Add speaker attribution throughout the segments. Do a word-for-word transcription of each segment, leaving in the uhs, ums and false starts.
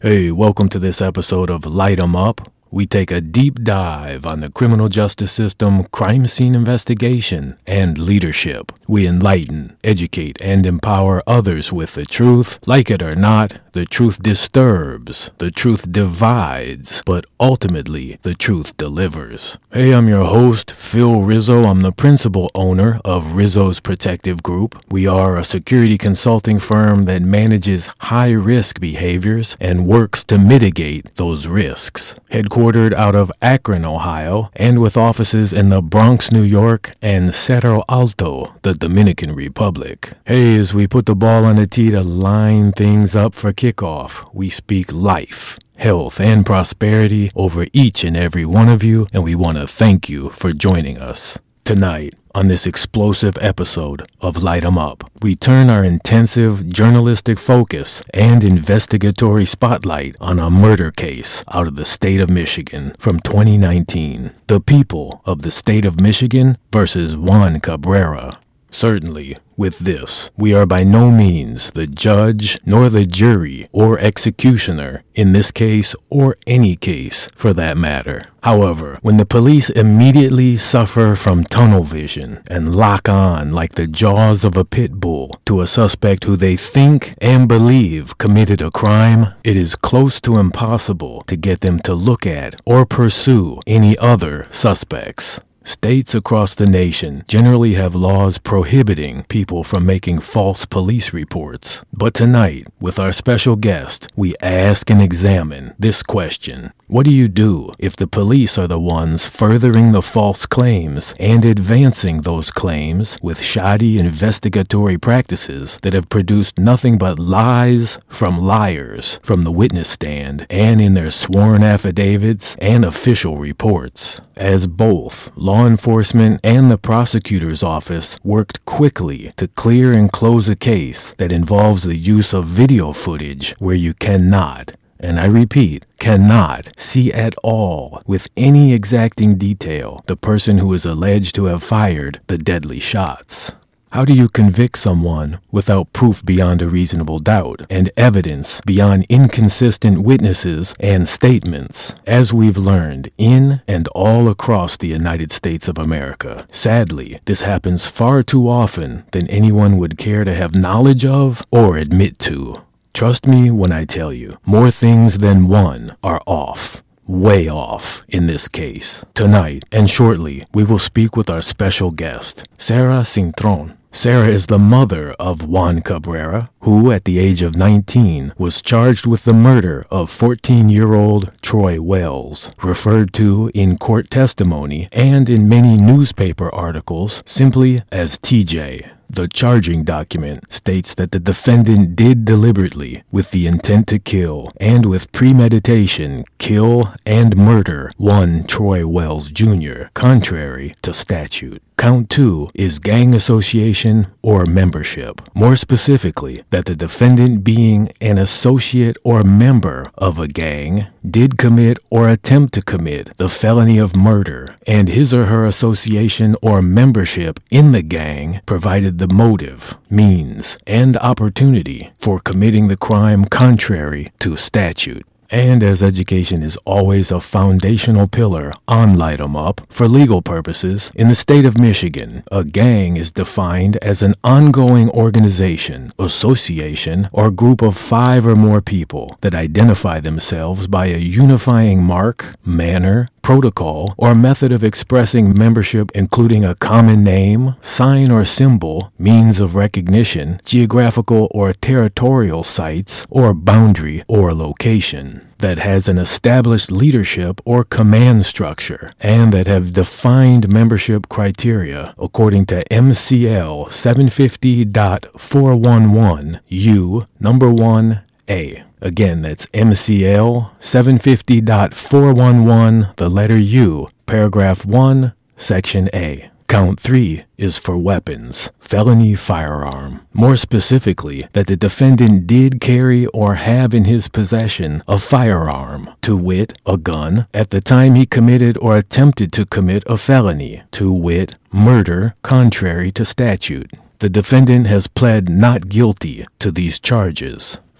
Speaker 1: Hey, welcome to this episode of Light 'em Up. We take a deep dive on the criminal justice system, crime scene investigation, and leadership. We enlighten, educate, and empower others with the truth. Like it or not, the truth disturbs, the truth divides, but ultimately, the truth delivers. Hey, I'm your host, Phil Rizzo. I'm the principal owner of Rizzo's Protective Group. We are a security consulting firm that manages high-risk behaviors and works to mitigate those risks. Headquartered Headquartered out of Akron, Ohio, and with offices in the Bronx, New York, and Cerro Alto, the Dominican Republic. Hey, as we put the ball on the tee to line things up for kickoff, we speak life, health, and prosperity over each and every one of you, and we want to thank you for joining us. Tonight, on this explosive episode of Light 'em Up, we turn our intensive journalistic focus and investigatory spotlight on a murder case out of the state of Michigan from twenty nineteen. The people of the state of Michigan versus Juan Cabrera. Certainly, with this, we are by no means the judge, nor the jury or executioner in this case or any case for that matter. However, when the police immediately suffer from tunnel vision and lock on like the jaws of a pit bull to a suspect who they think and believe committed a crime, it is close to impossible to get them to look at or pursue any other suspects. States across the nation generally have laws prohibiting people from making false police reports. But tonight, with our special guest, we ask and examine this question. What do you do if the police are the ones furthering the false claims and advancing those claims with shoddy investigatory practices that have produced nothing but lies from liars from the witness stand and in their sworn affidavits and official reports? As both law enforcement and the prosecutor's office worked quickly to clear and close a case that involves the use of video footage where you cannot, and I repeat, cannot see at all with any exacting detail the person who is alleged to have fired the deadly shots. How do you convict someone without proof beyond a reasonable doubt and evidence beyond inconsistent witnesses and statements, as we've learned in and all across the United States of America? Sadly, this happens far too often than anyone would care to have knowledge of or admit to. Trust me when I tell you, more things than one are off. Way off in this case. Tonight and shortly, we will speak with our special guest, Sarah Cintron. Sarah is the mother of Juan Cabrera, who at the age of nineteen was charged with the murder of fourteen-year-old Troy Wells, referred to in court testimony and in many newspaper articles simply as T J. The charging document states that the defendant did deliberately, with the intent to kill, and with premeditation, kill and murder one Troy Wells Junior, contrary to statute. Count two is gang association or membership. More specifically, that the defendant being an associate or member of a gang did commit or attempt to commit the felony of murder, and his or her association or membership in the gang provided the motive, means, and opportunity for committing the crime contrary to statute. And as education is always a foundational pillar on Light 'em Up, for legal purposes, in the state of Michigan, a gang is defined as an ongoing organization, association, or group of five or more people that identify themselves by a unifying mark, manner, protocol, or method of expressing membership, including a common name, sign or symbol, means of recognition, geographical or territorial sites, or boundary or location, that has an established leadership or command structure, and that have defined membership criteria according to M C L seven fifty point four one one U number one A. Again, that's M C L seven fifty point four one one, the letter U, paragraph one, section A. Count three is for weapons, felony firearm. More specifically, that the defendant did carry or have in his possession a firearm, to wit, a gun, at the time he committed or attempted to commit a felony, to wit, murder, contrary to statute. The defendant has pled not guilty to these charges.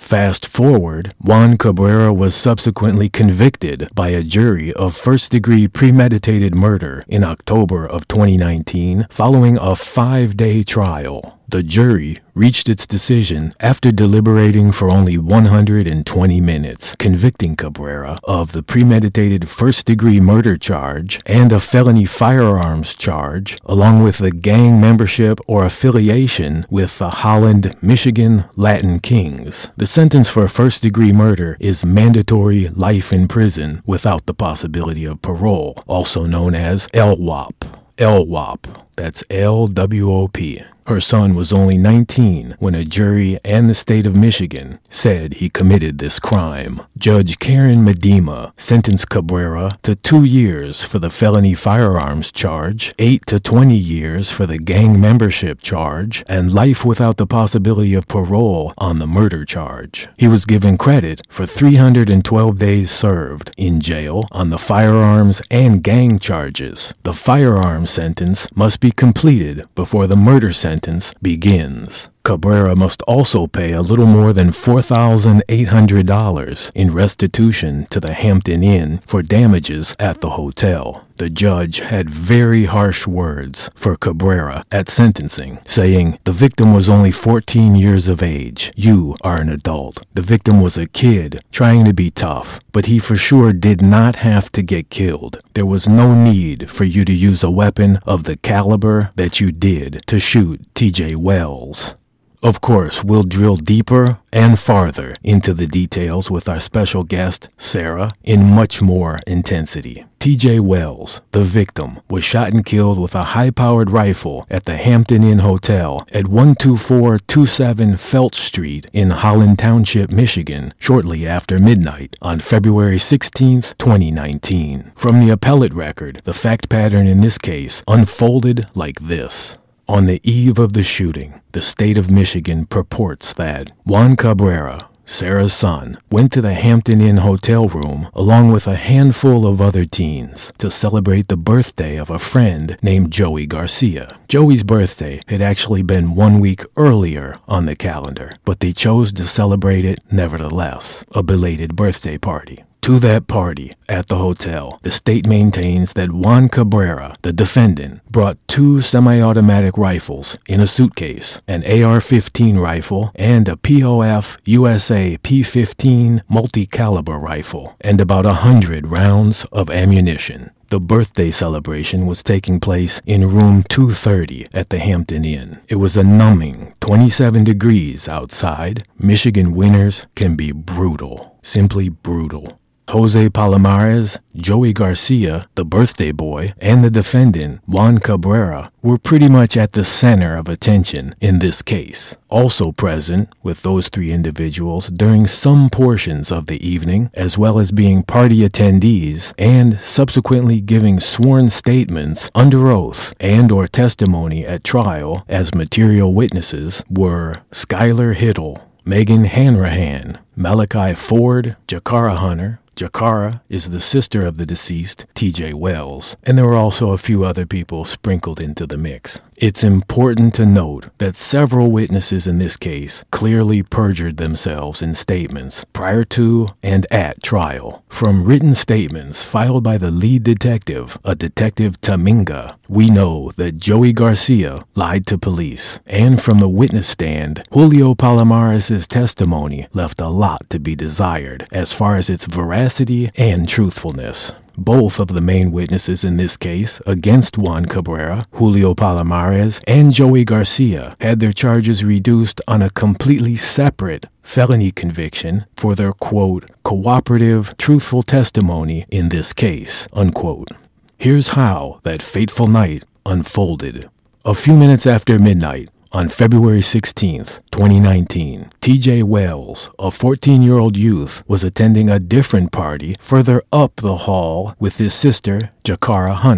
Speaker 1: Fast forward, Juan Cabrera was subsequently convicted by a jury of first-degree premeditated murder in October of twenty nineteen following a five-day trial. The jury reached its decision after deliberating for only one hundred twenty minutes, convicting Cabrera of the premeditated first-degree murder charge and a felony firearms charge, along with the gang membership or affiliation with the Holland, Michigan Latin Kings. The sentence for first-degree murder is mandatory life in prison without the possibility of parole, also known as L W O P. L W O P. That's L W O P. Her son was only nineteen when a jury and the state of Michigan said he committed this crime. Judge Karen Medema sentenced Cabrera to two years for the felony firearms charge, eight to twenty years for the gang membership charge, and life without the possibility of parole on the murder charge. He was given credit for three hundred twelve days served in jail on the firearms and gang charges. The firearms sentence must be completed before the murder sentence sentence begins. Cabrera must also pay a little more than four thousand eight hundred dollars in restitution to the Hampton Inn for damages at the hotel. The judge had very harsh words for Cabrera at sentencing, saying, "The victim was only fourteen years of age. You are an adult. The victim was a kid trying to be tough, but he for sure did not have to get killed. There was no need for you to use a weapon of the caliber that you did to shoot T J Wells." Of course, we'll drill deeper and farther into the details with our special guest, Sarah, in much more intensity. T J Wells, the victim, was shot and killed with a high-powered rifle at the Hampton Inn Hotel at one two four two seven Felt Street in Holland Township, Michigan, shortly after midnight on February sixteenth, twenty nineteen. From the appellate record, the fact pattern in this case unfolded like this. On the eve of the shooting, the state of Michigan purports that Juan Cabrera, Sarah's son, went to the Hampton Inn hotel room along with a handful of other teens to celebrate the birthday of a friend named Joey Garcia. Joey's birthday had actually been one week earlier on the calendar, but they chose to celebrate it nevertheless, a belated birthday party. To that party at the hotel, the state maintains that Juan Cabrera, the defendant, brought two semi-automatic rifles in a suitcase, an A R fifteen rifle and a P O F U S A P fifteen multi-caliber rifle, and about a hundred rounds of ammunition. The birthday celebration was taking place in room two thirty at the Hampton Inn. It was a numbing twenty-seven degrees outside. Michigan winters can be brutal, simply brutal. Jose Palomares, Joey Garcia, the birthday boy, and the defendant, Juan Cabrera, were pretty much at the center of attention in this case. Also present with those three individuals during some portions of the evening, as well as being party attendees and subsequently giving sworn statements under oath and or testimony at trial as material witnesses, were Skylar Hittle, Megan Hanrahan, Malachi Ford, Jakara Hunter. Jakara is the sister of the deceased, T J Wells, and there were also a few other people sprinkled into the mix. It's important to note that several witnesses in this case clearly perjured themselves in statements prior to and at trial. From written statements filed by the lead detective, a Detective Taminga, we know that Joey Garcia lied to police, and from the witness stand, Julio Palomares' testimony left a lot to be desired as far as its veracity and truthfulness. Both of the main witnesses in this case against Juan Cabrera, Julio Palomares, and Joey Garcia had their charges reduced on a completely separate felony conviction for their, quote, cooperative, truthful testimony in this case, unquote. Here's how that fateful night unfolded. A few minutes after midnight, on February sixteenth, twenty nineteen, T J Wells, a fourteen-year-old youth, was attending a different party further up the hall with his sister, Jakara Hunter.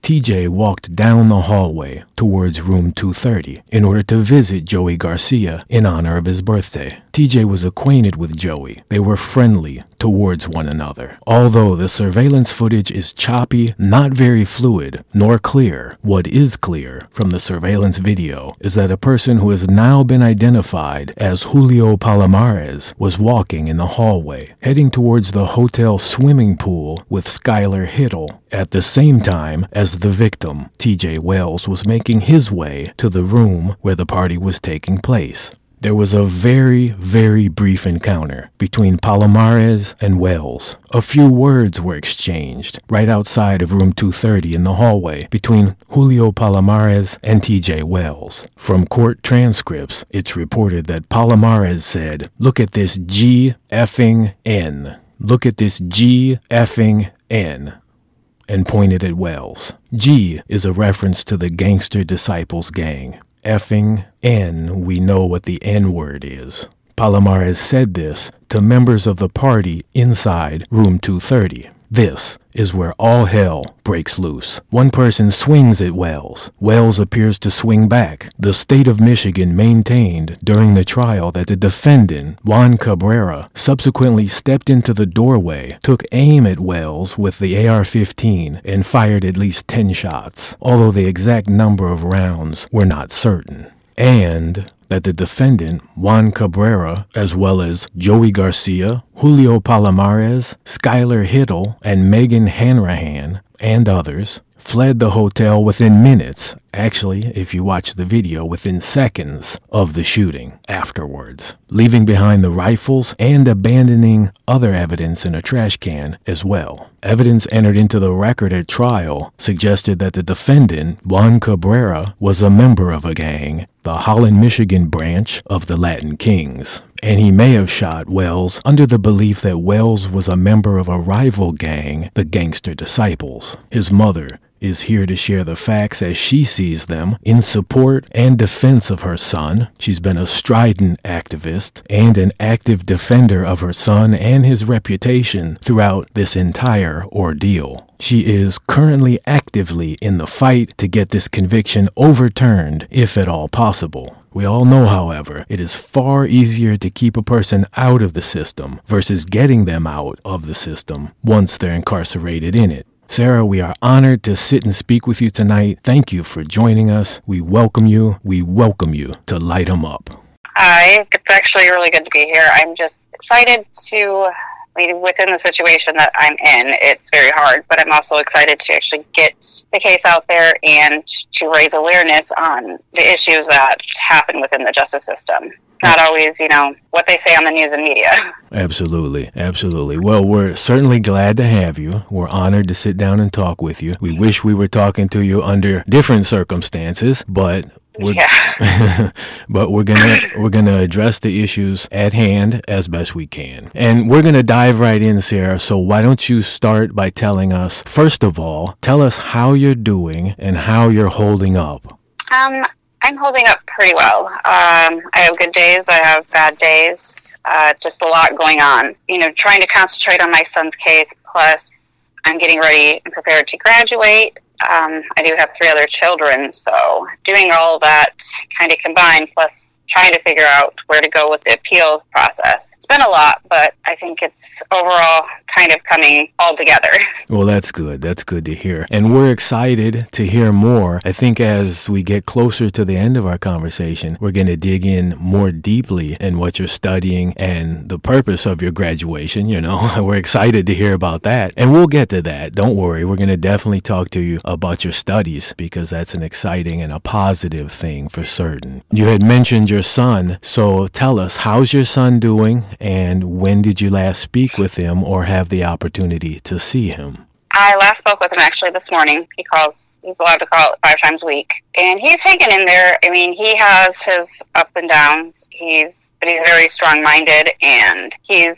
Speaker 1: T J walked down the hallway towards room two thirty in order to visit Joey Garcia in honor of his birthday. T J was acquainted with Joey. They were friendly towards one another. Although the surveillance footage is choppy, not very fluid, nor clear, what is clear from the surveillance video is that a person who has now been identified as Julio Palomares was walking in the hallway, heading towards the hotel swimming pool with Skylar Hittle at the same time as the victim, T J Wells, was making his way to the room where the party was taking place. There was a very, very brief encounter between Palomares and Wells. A few words were exchanged right outside of room two thirty in the hallway between Julio Palomares and T J Wells. From court transcripts, it's reported that Palomares said, "Look at this G effing N. Look at this G effing N," and pointed at Wells. G is a reference to the Gangster Disciples gang. Effing N, we know what the N-word is. Palomares said this to members of the party inside room two thirty. This is where all hell breaks loose. One person swings at Wells. Wells appears to swing back. The state of Michigan maintained during the trial that the defendant, Juan Cabrera, subsequently stepped into the doorway, took aim at Wells with the A R fifteen, and fired at least ten shots, although the exact number of rounds were not certain. And that the defendant, Juan Cabrera, as well as Joey Garcia, Julio Palomares, Skylar Hittle, and Megan Hanrahan, and others, fled the hotel within minutes, actually, if you watch the video, within seconds of the shooting afterwards, leaving behind the rifles and abandoning other evidence in a trash can as well. Evidence entered into the record at trial suggested that the defendant, Juan Cabrera, was a member of a gang, the Holland, Michigan branch of the Latin Kings, and he may have shot Wells under the belief that Wells was a member of a rival gang, the Gangster Disciples. His mother is here to share the facts as she sees them in support and defense of her son. She's been a strident activist and an active defender of her son and his reputation throughout this entire ordeal. She is currently actively in the fight to get this conviction overturned, if at all possible. We all know, however, it is far easier to keep a person out of the system versus getting them out of the system once they're incarcerated in it. Sarah, we are honored to sit and speak with you tonight. Thank you for joining us. We welcome you. We welcome you to Light 'em Up.
Speaker 2: Hi, it's actually really good to be here. I'm just excited to, I mean, within the situation that I'm in, it's very hard, but I'm also excited to actually get the case out there and to raise awareness on the issues that happen within the justice system. Not always, you know, what they say on the news and media.
Speaker 1: Absolutely, absolutely. Well, we're certainly glad to have you. We're honored to sit down and talk with you. We wish we were talking to you under different circumstances, but we're, yeah. but we're gonna we're gonna address the issues at hand as best we can, and we're gonna dive right in, Sarah. So why don't you start by telling us, first of all, tell us how you're doing and how you're holding up.
Speaker 2: Um. I'm holding up pretty well. Um, I have good days. I have bad days. Uh, just a lot going on. You know, trying to concentrate on my son's case. Plus, I'm getting ready and prepared to graduate. Um, I do have three other children, so doing all of that kind of combined, plus trying to figure out where to go with the appeal process. It's been a lot, but I think it's overall kind of coming all together.
Speaker 1: Well, that's good. That's good to hear. And we're excited to hear more. I think as we get closer to the end of our conversation, we're going to dig in more deeply in what you're studying and the purpose of your graduation. You know, we're excited to hear about that. And we'll get to that. Don't worry. We're going to definitely talk to you about your studies because that's an exciting and a positive thing for certain. You had mentioned your son, so tell us, how's your son doing and when did you last speak with him or have the opportunity to see him?
Speaker 2: I last spoke with him actually this morning. He calls, he's allowed to call five times a week. And he's hanging in there. I mean, he has his up and downs. He's, but he's very strong-minded and he's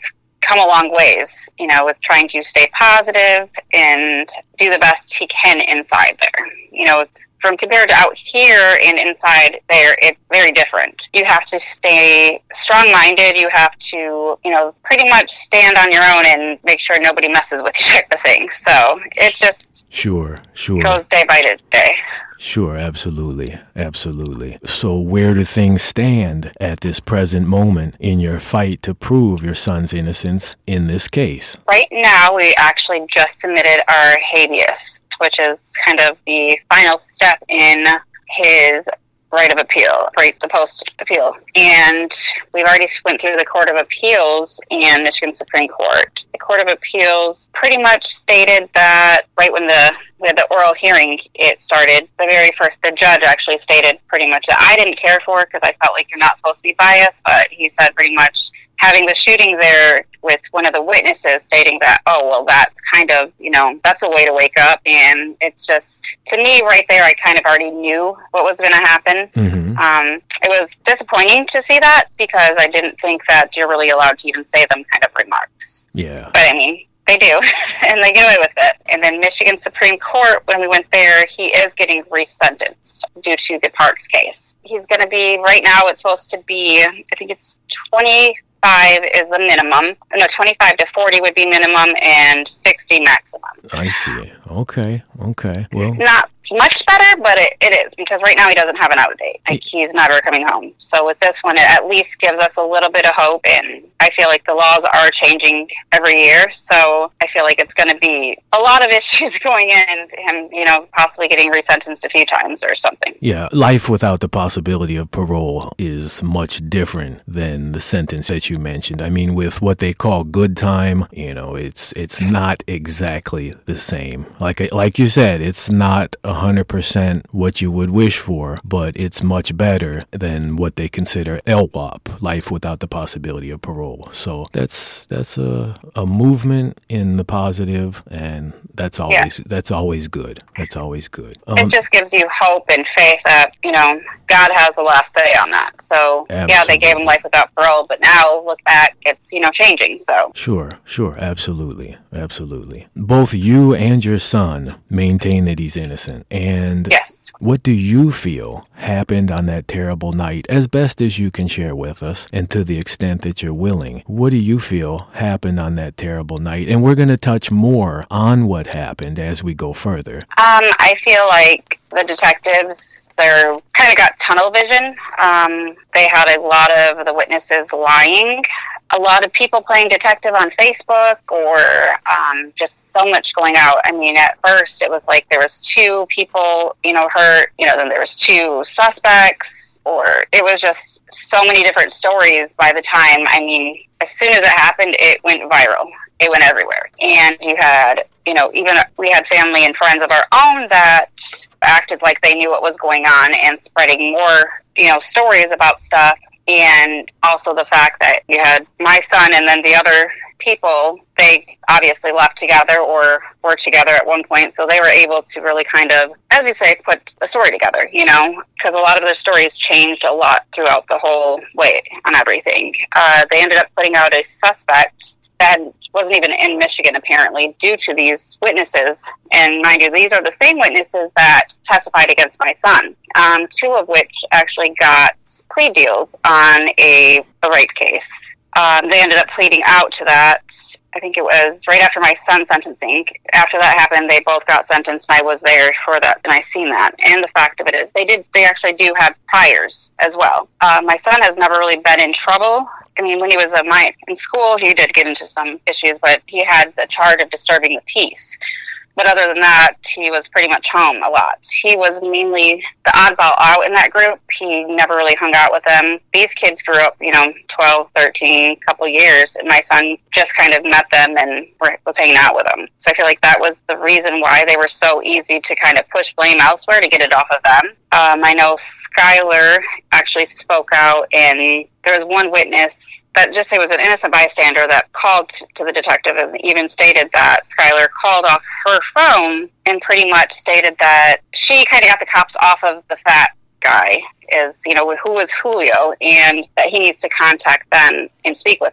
Speaker 2: come a long ways, you know, with trying to stay positive and do the best he can inside there. You know, it's from compared to out here and inside there, it's very different. You have to stay strong-minded. You have to, you know, pretty much stand on your own and make sure nobody messes with you type of thing. So it just
Speaker 1: sure, sure.
Speaker 2: goes day by day.
Speaker 1: Sure, absolutely, absolutely. So where do things stand at this present moment in your fight to prove your son's innocence in this case?
Speaker 2: Right now, we actually just submitted our habeas, which is kind of the final step in his right of appeal, right, the post appeal. And we've already went through the Court of Appeals and Michigan Supreme Court. The Court of Appeals pretty much stated that right when the with the oral hearing it started, the very first, the judge actually stated pretty much that I didn't care for because I felt like you're not supposed to be biased, but he said pretty much having the shooting there with one of the witnesses stating that, oh, well, that's kind of, you know, that's a way to wake up. And it's just, to me right there, I kind of already knew what was going to happen. Mm-hmm. Um, it was disappointing to see that because I didn't think that you're really allowed to even say them kind of remarks.
Speaker 1: Yeah.
Speaker 2: But I mean, they do, and they get away with it. And then Michigan Supreme Court, when we went there, he is getting resentenced due to the Parks case. He's going to be, right now it's supposed to be, I think it's twenty-five is the minimum. No, twenty-five to forty would be minimum and sixty maximum.
Speaker 1: I see. Okay, okay. Well,
Speaker 2: it's not much better, but it, it is, because right now he doesn't have an out date. Like, he's never coming home. So with this one, it at least gives us a little bit of hope, and I feel like the laws are changing every year, so I feel like it's going to be a lot of issues going in, and him, you know, possibly getting resentenced a few times or something.
Speaker 1: Yeah, life without the possibility of parole is much different than the sentence that you mentioned. I mean, with what they call good time, you know, it's it's not exactly the same. Like like you said, it's not one hundred percent what you would wish for, but it's much better than what they consider L W O P, life without the possibility of parole. So that's that's a a movement in the positive, and that's always yeah. that's always good. That's always good. Um,
Speaker 2: it just gives you hope and faith that, you know, God has the last say on that. So absolutely. Yeah, they gave him life without parole, but now look back, it's, you know, changing. So
Speaker 1: sure, sure, absolutely, absolutely. Both you and your son maintain that he's innocent, and
Speaker 2: yes.
Speaker 1: What do you feel happened on that terrible night, as best as you can share with us, and to the extent that you're willing? What do you feel happened on that terrible night? And we're going to touch more on what happened as we go further.
Speaker 2: Um, I feel like the detectives, they're kind of got tunnel vision. Um, they had a lot of the witnesses lying. A lot of people playing detective on Facebook, or um, just so much going out. I mean, at first it was like there was two people, you know, hurt, you know, then there was two suspects, or it was just so many different stories by the time. I mean, as soon as it happened, it went viral. It went everywhere. And you had, you know, even we had family and friends of our own that acted like they knew what was going on and spreading more, you know, stories about stuff. And also the fact that you had my son and then the other people, they obviously left together or were together at one point. So they were able to really kind of, as you say, put a story together, you know, because a lot of their stories changed a lot throughout the whole way on everything. Uh, they ended up putting out a suspect that wasn't even in Michigan, apparently, due to these witnesses. And mind you, these are the same witnesses that testified against my son, um, two of which actually got plea deals on a, a rape case. Um, they ended up pleading out to that. I think it was right after my son's sentencing. After that happened, they both got sentenced, and I was there for that, and I seen that. And the fact of it is, they did. They actually do have priors as well. Uh, my son has never really been in trouble. I mean, when he was uh, my, in school, he did get into some issues, but he had the charge of disturbing the peace. But other than that, he was pretty much home a lot. He was mainly the oddball out in that group. He never really hung out with them. These kids grew up, you know, twelve, thirteen, couple years, and my son just kind of met them and was hanging out with them. So I feel like that was the reason why they were so easy to kind of push blame elsewhere to get it off of them. Um, I know Skylar actually spoke out, and there was one witness that just, it was an innocent bystander that called to the detective and even stated that Skylar called off her phone and pretty much stated that she kind of got the cops off of the fat guy, is, you know, who was Julio, and that he needs to contact them and speak with them.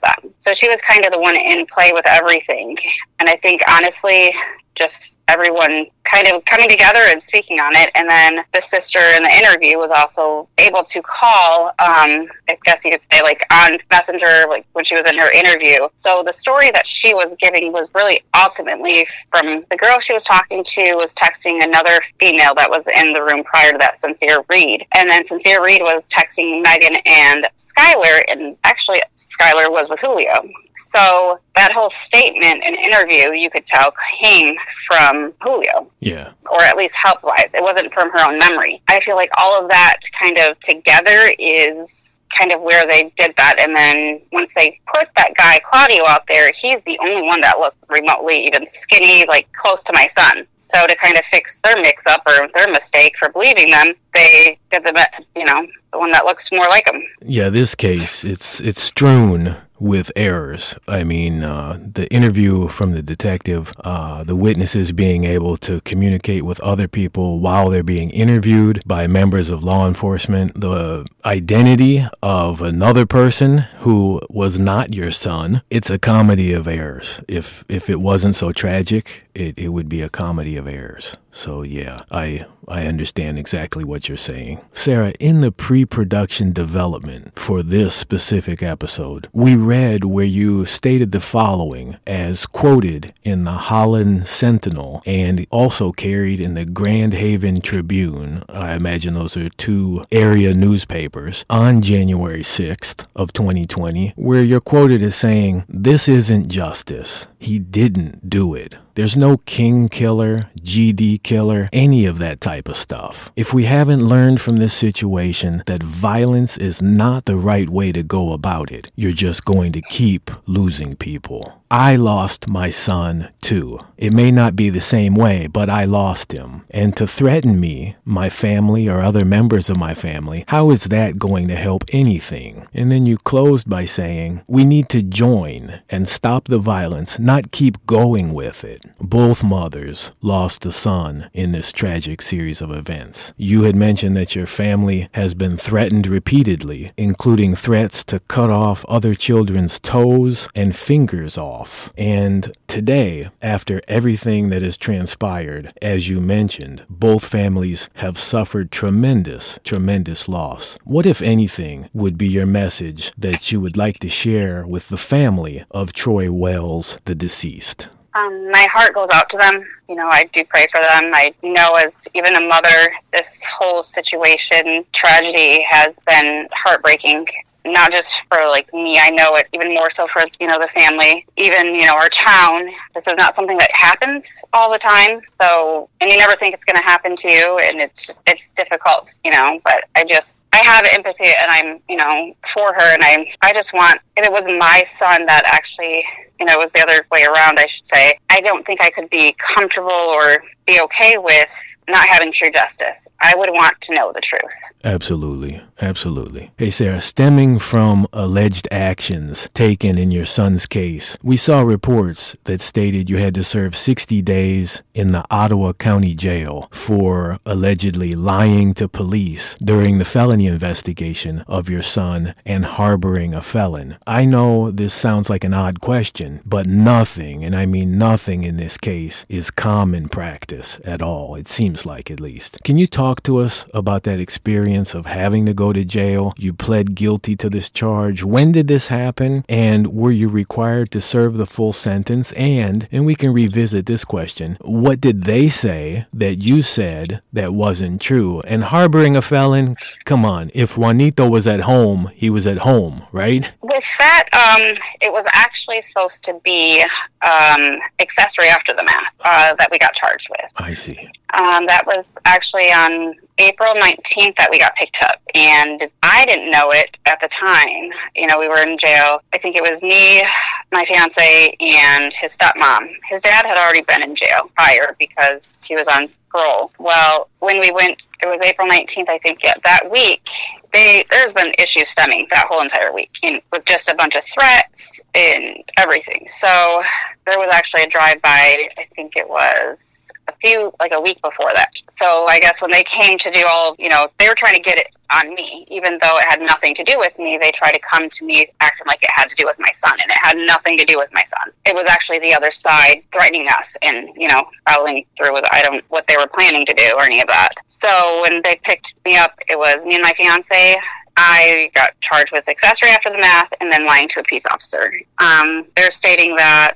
Speaker 2: So she was kind of the one in play with everything. And I think, honestly, just everyone kind of coming together and speaking on it. And then the sister in the interview was also able to call, um, I guess you could say, like on Messenger, like when she was in her interview. So the story that she was giving was really ultimately from the girl she was talking to was texting another female that was in the room prior to that, Sincere Reed. And then Sincere Reed was texting Megan and Skylar, and actually Skylar was with Julio. So that whole statement and interview, you could tell, came from Julio.
Speaker 1: Yeah.
Speaker 2: Or at least help-wise. It wasn't from her own memory. I feel like all of that kind of together is kind of where they did that. And then once they put that guy, Claudio, out there, he's the only one that looked remotely even skinny, like close to my son. So to kind of fix their mix-up or their mistake for believing them, they did the, you know, the one that looks more like him.
Speaker 1: Yeah, this case, it's it's strewn with errors. I mean, uh, the interview from the detective, uh, the witnesses being able to communicate with other people while they're being interviewed by members of law enforcement, the identity of another person who was not your son. It's a comedy of errors. If if it wasn't so tragic, it, it would be a comedy of errors. So yeah, I I understand exactly what you're saying. Sarah, in the pre-production development for this specific episode, we read where you stated the following as quoted in the Holland Sentinel and also carried in the Grand Haven Tribune. I imagine those are two area newspapers on January sixth of twenty twenty, where you're quoted as saying, "This isn't justice. He didn't do it. There's no king killer, G D killer, any of that type of stuff. If we haven't learned from this situation that violence is not the right way to go about it, you're just going to keep losing people. I lost my son too. It may not be the same way, but I lost him. And to threaten me, my family, or other members of my family, how is that going to help anything?" And then you closed by saying, "We need to join and stop the violence, not keep going with it." Both mothers lost a son in this tragic series of events. You had mentioned that your family has been threatened repeatedly, including threats to cut off other children's toes and fingers off. And today, after everything that has transpired, as you mentioned, both families have suffered tremendous, tremendous loss. What, if anything, would be your message that you would like to share with the family of Troy Wells, the deceased?
Speaker 2: Um, my heart goes out to them. You know, I do pray for them. I know as even a mother, this whole situation, tragedy has been heartbreaking. Not just for, like, me, I know it even more so for, you know, the family, even, you know, our town. This is not something that happens all the time. So, and you never think it's going to happen to you, and it's it's difficult, you know, but I just, I have empathy, and I'm, you know, for her, and I I just want, if it was my son that actually, you know, it was the other way around, I should say, I don't think I could be comfortable or be okay with not having true justice. I would want to know the truth.
Speaker 1: Absolutely. Absolutely. Hey, Sarah, stemming from alleged actions taken in your son's case, we saw reports that stated you had to serve sixty days in the Ottawa County Jail for allegedly lying to police during the felony investigation of your son and harboring a felon. I know this sounds like an odd question, but nothing, and I mean nothing in this case, is common practice at all. It seems like, at least. Can you talk to us about that experience of having to go to jail? You pled guilty to this charge. When did this happen? And were you required to serve the full sentence? And, and we can revisit this question, what did they say that you said that wasn't true? And harboring a felon, come on, if Juanito was at home, he was at home, right?
Speaker 2: With that, um, it was actually supposed to be um, accessory after the math uh, that we got charged with.
Speaker 1: I see.
Speaker 2: Um, that was actually on April nineteenth that we got picked up, and I didn't know it at the time. You know, we were in jail. I think it was me, my fiance, and his stepmom. His dad had already been in jail prior because he was on parole. Well, when we went, it was April nineteenth, I think, yeah, that week, they, there's been issues stemming that whole entire week, you know, with just a bunch of threats and everything. So there was actually a drive-by, I think it was a few, like a week before that. So I guess when they came to do all, you know, they were trying to get it on me, even though it had nothing to do with me. They tried to come to me acting like it had to do with my son, and it had nothing to do with my son. It was actually the other side threatening us and, you know, following through with I don't what they were planning to do or any of that. So when they picked me up, it was me and my fiance. I got charged with accessory after the math and then lying to a peace officer. Um, they're stating that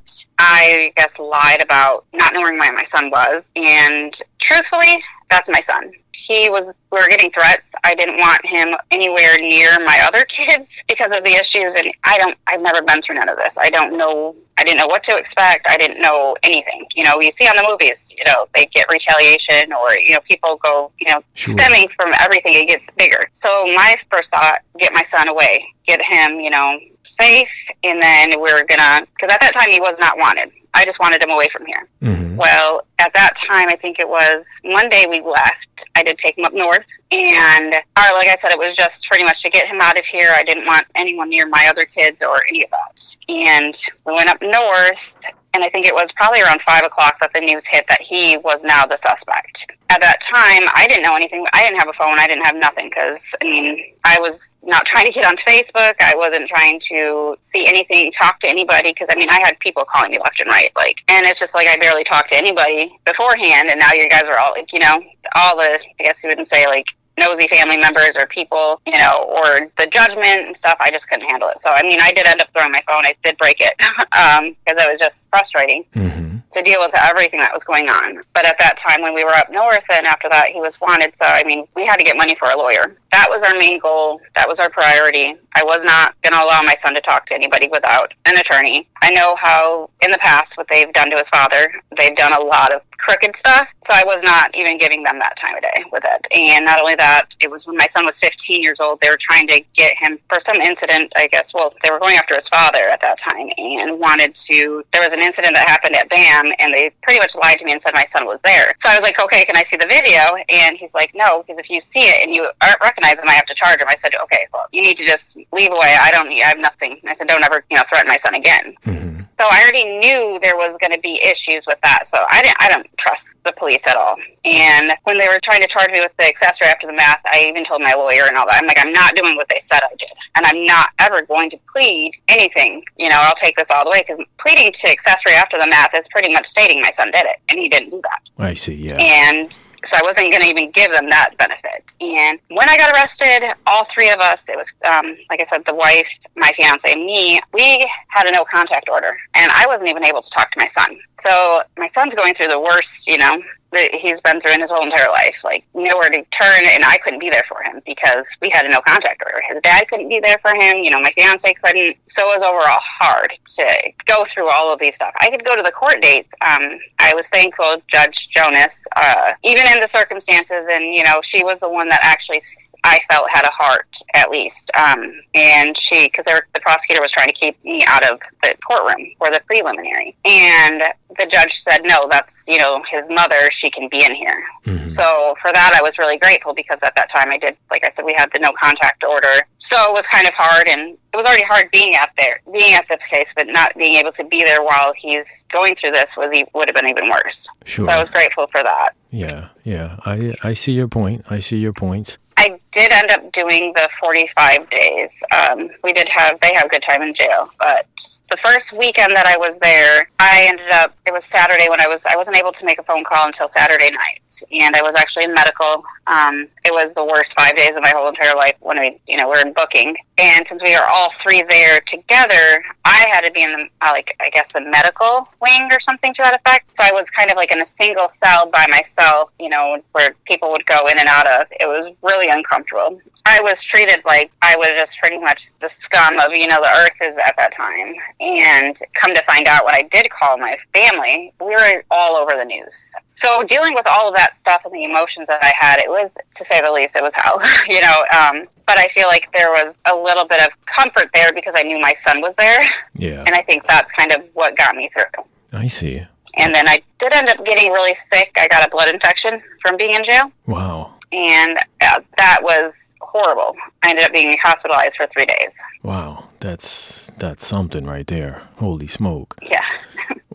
Speaker 2: I guess lied about not knowing where my son was, and truthfully, that's my son. He was, we were getting threats. I didn't want him anywhere near my other kids because of the issues. And I don't, I've never been through none of this. I don't know, I didn't know what to expect. I didn't know anything. You know, you see on the movies, you know, they get retaliation or, you know, people go, you know, sure. Stemming from everything, it gets bigger. So my first thought, get my son away, get him, you know, safe. And then we we're gonna, because at that time he was not wanted. I just wanted him away from here. Mm-hmm. Well, at that time, I think it was one day we left. I did take him up north. And uh, like I said, it was just pretty much to get him out of here. I didn't want anyone near my other kids or any of that. And we went up north. And I think it was probably around five o'clock that the news hit that he was now the suspect. At that time, I didn't know anything. I didn't have a phone. I didn't have nothing because, I mean, I was not trying to get on Facebook. I wasn't trying to see anything, talk to anybody because, I mean, I had people calling me left and right. Like, and it's just like I barely talked to anybody beforehand. And now you guys are all like, you know, all the, I guess you wouldn't say like, nosy family members or people, you know, or the judgment and stuff. I just couldn't handle it. So, I mean, I did end up throwing my phone. I did break it um, because it was just frustrating mm-hmm. to deal with everything that was going on. But at that time when we were up north and after that he was wanted, so, I mean, we had to get money for a lawyer. That was our main goal. That was our priority. I was not going to allow my son to talk to anybody without an attorney. I know how, in the past, what they've done to his father, they've done a lot of crooked stuff, so I was not even giving them that time of day with it. And not only that, it was when my son was fifteen years old, they were trying to get him for some incident, I guess, well, they were going after his father at that time and wanted to, there was an incident that happened at BAM, and they pretty much lied to me and said my son was there. So I was like, okay, can I see the video? And he's like, no, because if you see it and you aren't recognize him, I have to charge him. I said, okay, well, you need to just leave away. I don't need, I have nothing. And I said, don't ever, you know, threaten my son again. Mm-hmm. So I already knew there was going to be issues with that. So I didn't, I don't trust the police at all. And when they were trying to charge me with the accessory after the math, I even told my lawyer and all that. I'm like, I'm not doing what they said I did. And I'm not ever going to plead anything. You know, I'll take this all the way because pleading to accessory after the math is pretty much stating my son did it. And he didn't do that.
Speaker 1: I see, yeah.
Speaker 2: And so I wasn't going to even give them that benefit. And when I got arrested, all three of us, it was, um, like I said, the wife, my fiance, and me, we had a no contact order. And I wasn't even able to talk to my son. So my son's going through the worst, you know, that he's been through in his whole entire life, like nowhere to turn, and I couldn't be there for him because we had a no contact order. His dad couldn't be there for him, you know, my fiance couldn't, so it was overall hard to go through all of these stuff. I could go to the court dates. Um, I was thankful Judge Jonas, uh, even in the circumstances, and, you know, she was the one that actually I felt had a heart, at least. Um, and she, because the prosecutor was trying to keep me out of the courtroom for the preliminary. And the judge said, no, that's, you know, his mother, she can be in here. Mm-hmm. So for that, I was really grateful because at that time I did, like I said, we had the no contact order. So it was kind of hard, and it was already hard being out there, being at the case, but not being able to be there while he's going through this was would have been even worse. Sure. So I was grateful for that.
Speaker 1: Yeah, yeah. I I see your point. I see your points.
Speaker 2: I did end up doing the forty-five days. Um, we did have, they have good time in jail, but the first weekend that I was there, I ended up, it was Saturday when I was, I wasn't able to make a phone call until Saturday night, and I was actually in medical. Um, it was the worst five days of my whole entire life when we, you know, we're in booking, and since we were all three there together, I had to be in the, uh, like, I guess the medical wing or something to that effect, so I was kind of like in a single cell by myself, you know, where people would go in and out of. It was really uncomfortable. I was treated like I was just pretty much the scum of, you know, the earth is at that time. And come to find out, when I did call my family, we were all over the news. So dealing with all of that stuff and the emotions that I had, it was, to say the least, it was hell, you know. Um, but I feel like there was a little bit of comfort there because I knew my son was there. Yeah. And I think that's kind of what got me through.
Speaker 1: I see.
Speaker 2: And then I did end up getting really sick. I got a blood infection from being in jail.
Speaker 1: Wow.
Speaker 2: And uh, that was horrible. I ended up being hospitalized for three days.
Speaker 1: Wow, that's that's something right there. Holy smoke.
Speaker 2: Yeah.
Speaker 1: Wow.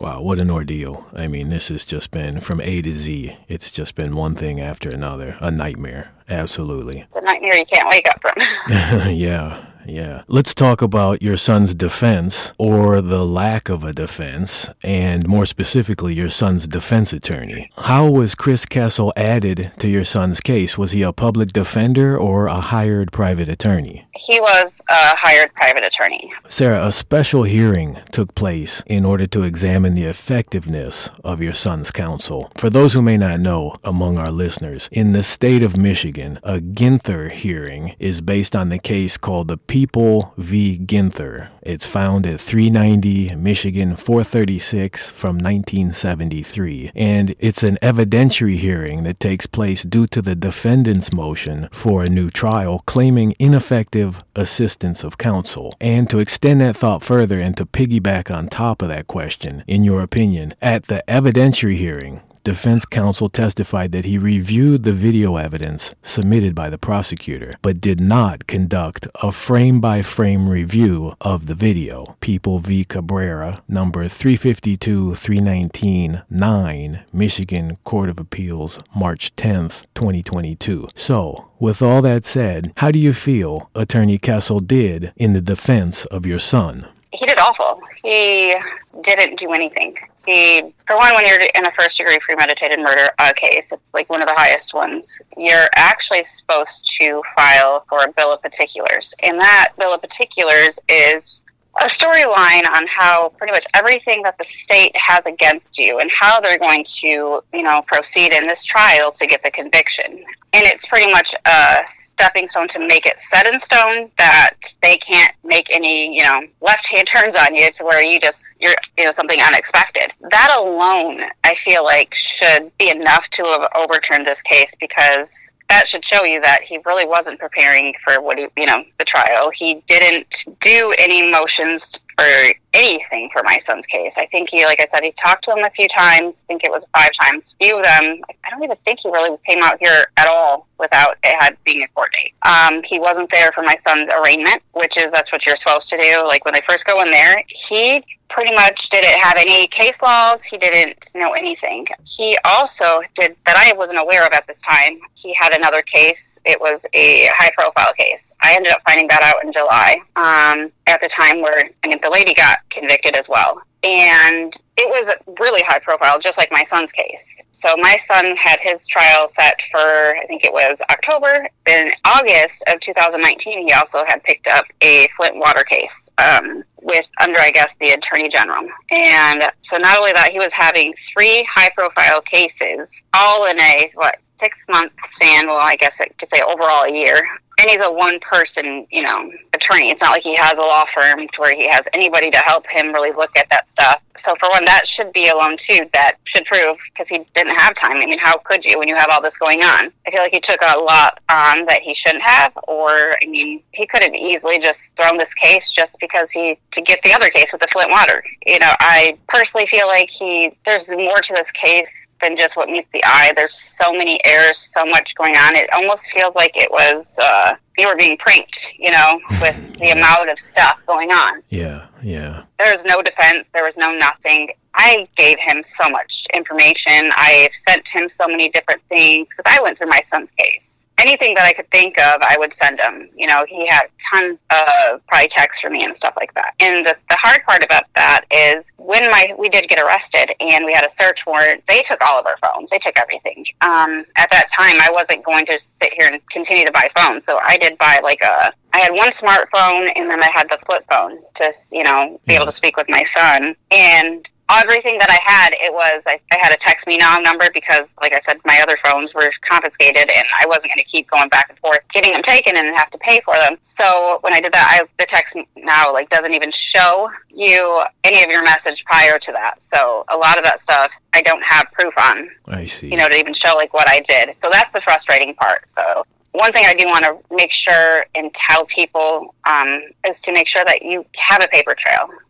Speaker 1: Wow, what an ordeal. I mean, this has just been from A to Z. It's just been one thing after another. A nightmare. Absolutely.
Speaker 2: It's a nightmare you can't wake up from.
Speaker 1: Yeah. Yeah. Let's talk about your son's defense, or the lack of a defense, and more specifically, your son's defense attorney. How was Chris Kessel added to your son's case? Was he a public defender or a hired private attorney?
Speaker 2: He was a hired private attorney.
Speaker 1: Sarah, a special hearing took place in order to examine the effectiveness of your son's counsel. For those who may not know, among our listeners, in the state of Michigan, a Ginther hearing is based on the case called the People v. Ginther. It's found at three ninety Michigan four thirty-six from nineteen seventy-three. And it's an evidentiary hearing that takes place due to the defendant's motion for a new trial claiming ineffective assistance of counsel. And to extend that thought further and to piggyback on top of that question, in your opinion, at the evidentiary hearing, defense counsel testified that he reviewed the video evidence submitted by the prosecutor, but did not conduct a frame-by-frame review of the video. People v. Cabrera, number three fifty-two three nineteen nine, Michigan Court of Appeals, March tenth, twenty twenty-two. So, with all that said, how do you feel Attorney Kessel did in the defense of your son?
Speaker 2: He did awful. He didn't do anything. He, for one, when you're in a first-degree premeditated murder uh, case, it's like one of the highest ones, you're actually supposed to file for a bill of particulars. And that bill of particulars is a storyline on how pretty much everything that the state has against you and how they're going to, you know, proceed in this trial to get the conviction. And it's pretty much a stepping stone to make it set in stone that they can't make any, you know, left-hand turns on you to where you just, you're, you know, something unexpected. That alone, I feel like, should be enough to have overturned this case, because that should show you that he really wasn't preparing for what he, you know, the trial. He didn't do any motions or anything for my son's case. I think he, like I said, he talked to him a few times. I think it was five times. Few of them, I don't even think he really came out here at all without it had being a court date. Um, he wasn't there for my son's arraignment, which is, that's what you're supposed to do. Like when they first go in there, he pretty much didn't have any case laws. He didn't know anything. He also did, that I wasn't aware of at this time, he had another case. It was a high profile case. I ended up finding that out in July, um, at the time where, I mean, the lady got convicted as well. And it was really high profile, just like my son's case. So my son had his trial set for, I think it was October. In August of two thousand nineteen, he also had picked up a Flint water case um, with, under, I guess, the Attorney General. And so not only that, he was having three high profile cases, all in a, what, six month span. Well, I guess I could say overall a year. And he's a one-person, you know, attorney. It's not like he has a law firm to where he has anybody to help him really look at that stuff. So for one, that should be alone, too. That should prove, because he didn't have time. I mean, how could you when you have all this going on? I feel like he took a lot on that he shouldn't have. Or, I mean, he could have easily just thrown this case just because he, to get the other case with the Flint water. You know, I personally feel like he, there's more to this case than just what meets the eye. There's so many errors, so much going on. It almost feels like it was, uh, you were being pranked, you know, with the amount of stuff going on.
Speaker 1: Yeah, yeah.
Speaker 2: There was no defense. There was no nothing. I gave him so much information. I sent him so many different things because I went through my son's case. Anything that I could think of, I would send him. You know, he had tons of probably texts for me and stuff like that. And the, the hard part about that is when my we did get arrested and we had a search warrant, they took all of our phones. They took everything. Um, at that time, I wasn't going to sit here and continue to buy phones. So I did buy like a, I had one smartphone and then I had the flip phone to, you know, be able to speak with my son. And everything that I had, it was, I, I had a text me now number because, like I said, my other phones were confiscated and I wasn't going to keep going back and forth, getting them taken and have to pay for them. So when I did that, I, the text now like doesn't even show you any of your message prior to that. So a lot of that stuff I don't have proof on.
Speaker 1: I see.
Speaker 2: You know, to even show like what I did. So that's the frustrating part. So one thing I do want to make sure and tell people um, is to make sure that you have a paper trail.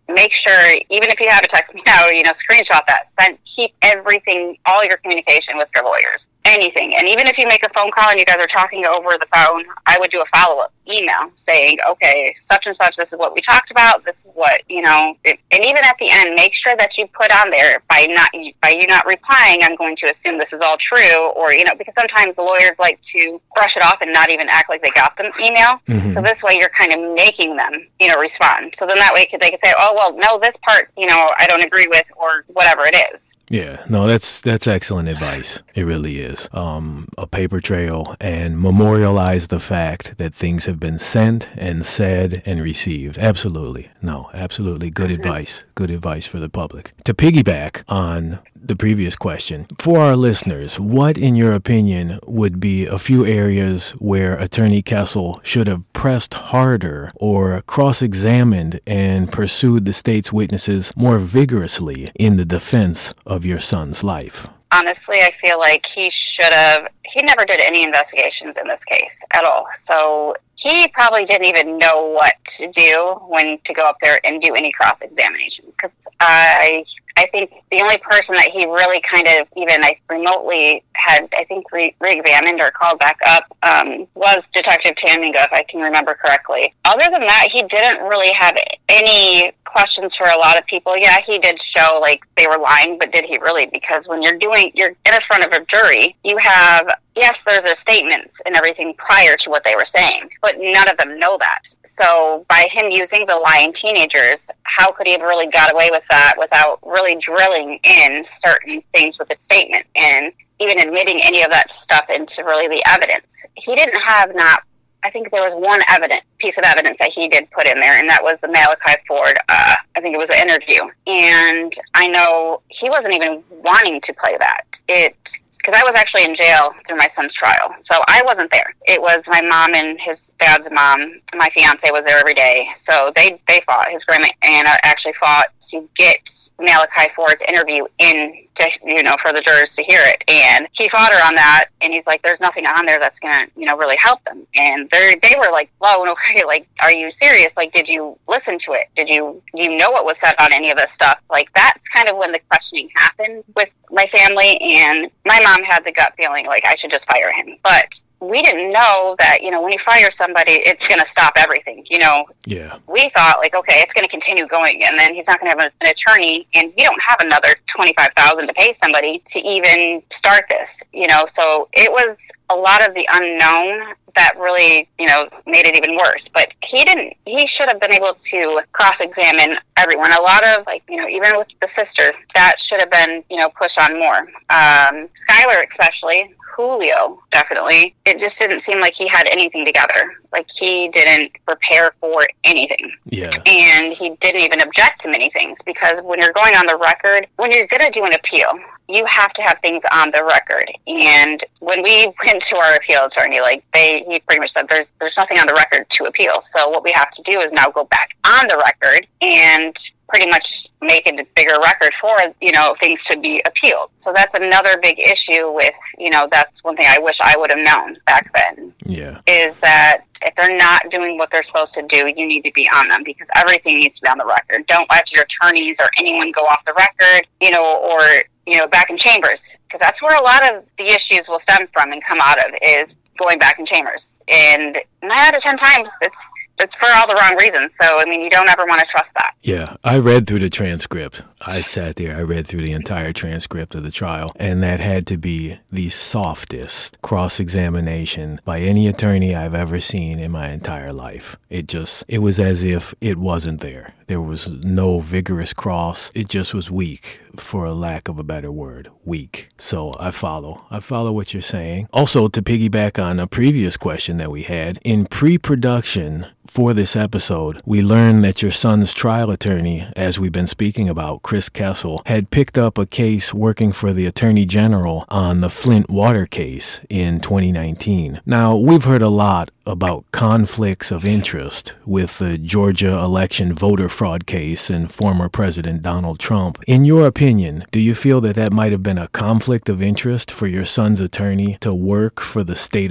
Speaker 2: make sure, even if you have a text me now, you know, screenshot that, send, keep everything, all your communication with your lawyers, anything. And even if you make a phone call and you guys are talking over the phone, I would do a follow-up email saying, okay, such and such, this is what we talked about, this is what, you know, it, and even at the end, make sure that you put on there, by not by you not replying, I'm going to assume this is all true, or, you know, because sometimes the lawyers like to brush it off and not even act like they got the email. Mm-hmm. So this way you're kind of making them, you know, respond. So then that way they could say, oh, well, no, this part, you know, I don't agree with, or whatever it is.
Speaker 1: Yeah, no, that's that's excellent advice. It really is. Um, a paper trail, and memorialize the fact that things have been sent and said and received. Absolutely. No, absolutely. Good mm-hmm. advice. Good advice for the public. To piggyback on the previous question, for our listeners, what, in your opinion, would be a few areas where Attorney Kessel should have pressed harder or cross-examined and pursued the state's witnesses more vigorously in the defense of your son's life?
Speaker 2: Honestly, I feel like he should have, he never did any investigations in this case at all. So he probably didn't even know what to do when to go up there and do any cross-examinations. Because I, I think the only person that he really kind of even I remotely had, I think, re- re-examined or called back up um, was Detective Taminga, if I can remember correctly. Other than that, he didn't really have any questions for a lot of people. Yeah, he did show like they were lying, but did he really? Because when you're doing, you're in front of a jury, you have, yes, there's their statements and everything prior to what they were saying, but none of them know that. So by him using the lying teenagers, how could he have really got away with that without really drilling in certain things with his statement and even admitting any of that stuff into really the evidence? He didn't have not, I think there was one evident piece of evidence that he did put in there, and that was the Malachi Ford, uh, I think it was an interview. And I know he wasn't even wanting to play that. It, because I was actually in jail through my son's trial, so I wasn't there. It was my mom and his dad's mom. My fiance was there every day, so they, they fought. His grandma Anna actually fought to get Malachi Ford's interview in, to, you know, for the jurors to hear it, and he fought her on that, and he's like, there's nothing on there that's gonna, you know, really help them. And they they were like, blown away, like, are you serious? Like, did you listen to it? Did you, do you know what was said on any of this stuff? Like, that's kind of when the questioning happened with my family, and my mom had the gut feeling like I should just fire him. But we didn't know that, you know, when you fire somebody, it's going to stop everything, you know.
Speaker 1: Yeah.
Speaker 2: We thought, like, okay, it's going to continue going, and then he's not going to have an attorney, and we don't have another twenty-five thousand dollars to pay somebody to even start this, you know. So it was a lot of the unknown that really, you know, made it even worse. But he didn't, he should have been able to cross-examine everyone. A lot of, like, you know, even with the sister, that should have been, you know, pushed on more. Um, Skylar especially, Julio, definitely. It just didn't seem like he had anything together. Like, he didn't prepare for anything.
Speaker 1: Yeah.
Speaker 2: And he didn't even object to many things, because when you're going on the record, when you're going to do an appeal, you have to have things on the record. And when we went to our appeal attorney, like, they, he pretty much said there's there's nothing on the record to appeal. So what we have to do is now go back on the record and pretty much make a bigger record for, you know, things to be appealed. So that's another big issue with, you know, that's one thing I wish I would have known back then.
Speaker 1: Yeah.
Speaker 2: Is that if they're not doing what they're supposed to do, you need to be on them, because everything needs to be on the record. Don't let your attorneys or anyone go off the record, you know, or, you know, back in chambers, because that's where a lot of the issues will stem from and come out of, is going back in chambers. And nine out of ten times, it's it's for all the wrong reasons. So, I mean, you don't ever want to trust that.
Speaker 1: Yeah, I read through the transcript. I sat there, I read through the entire transcript of the trial, and that had to be the softest cross-examination by any attorney I've ever seen in my entire life. It just, it was as if it wasn't there. There was no vigorous cross. It just was weak, for a lack of a better word, weak. So I follow. I follow what you're saying. Also, to piggyback on a previous question that we had, in pre-production for this episode, we learned that your son's trial attorney, as we've been speaking about, Chris Kessel, had picked up a case working for the Attorney General on the Flint water case in twenty nineteen. Now, we've heard a lot about conflicts of interest with the Georgia election voter fraud case and former President Donald Trump. In your opinion, do you feel that that might have been a conflict of interest for your son's attorney to work for the state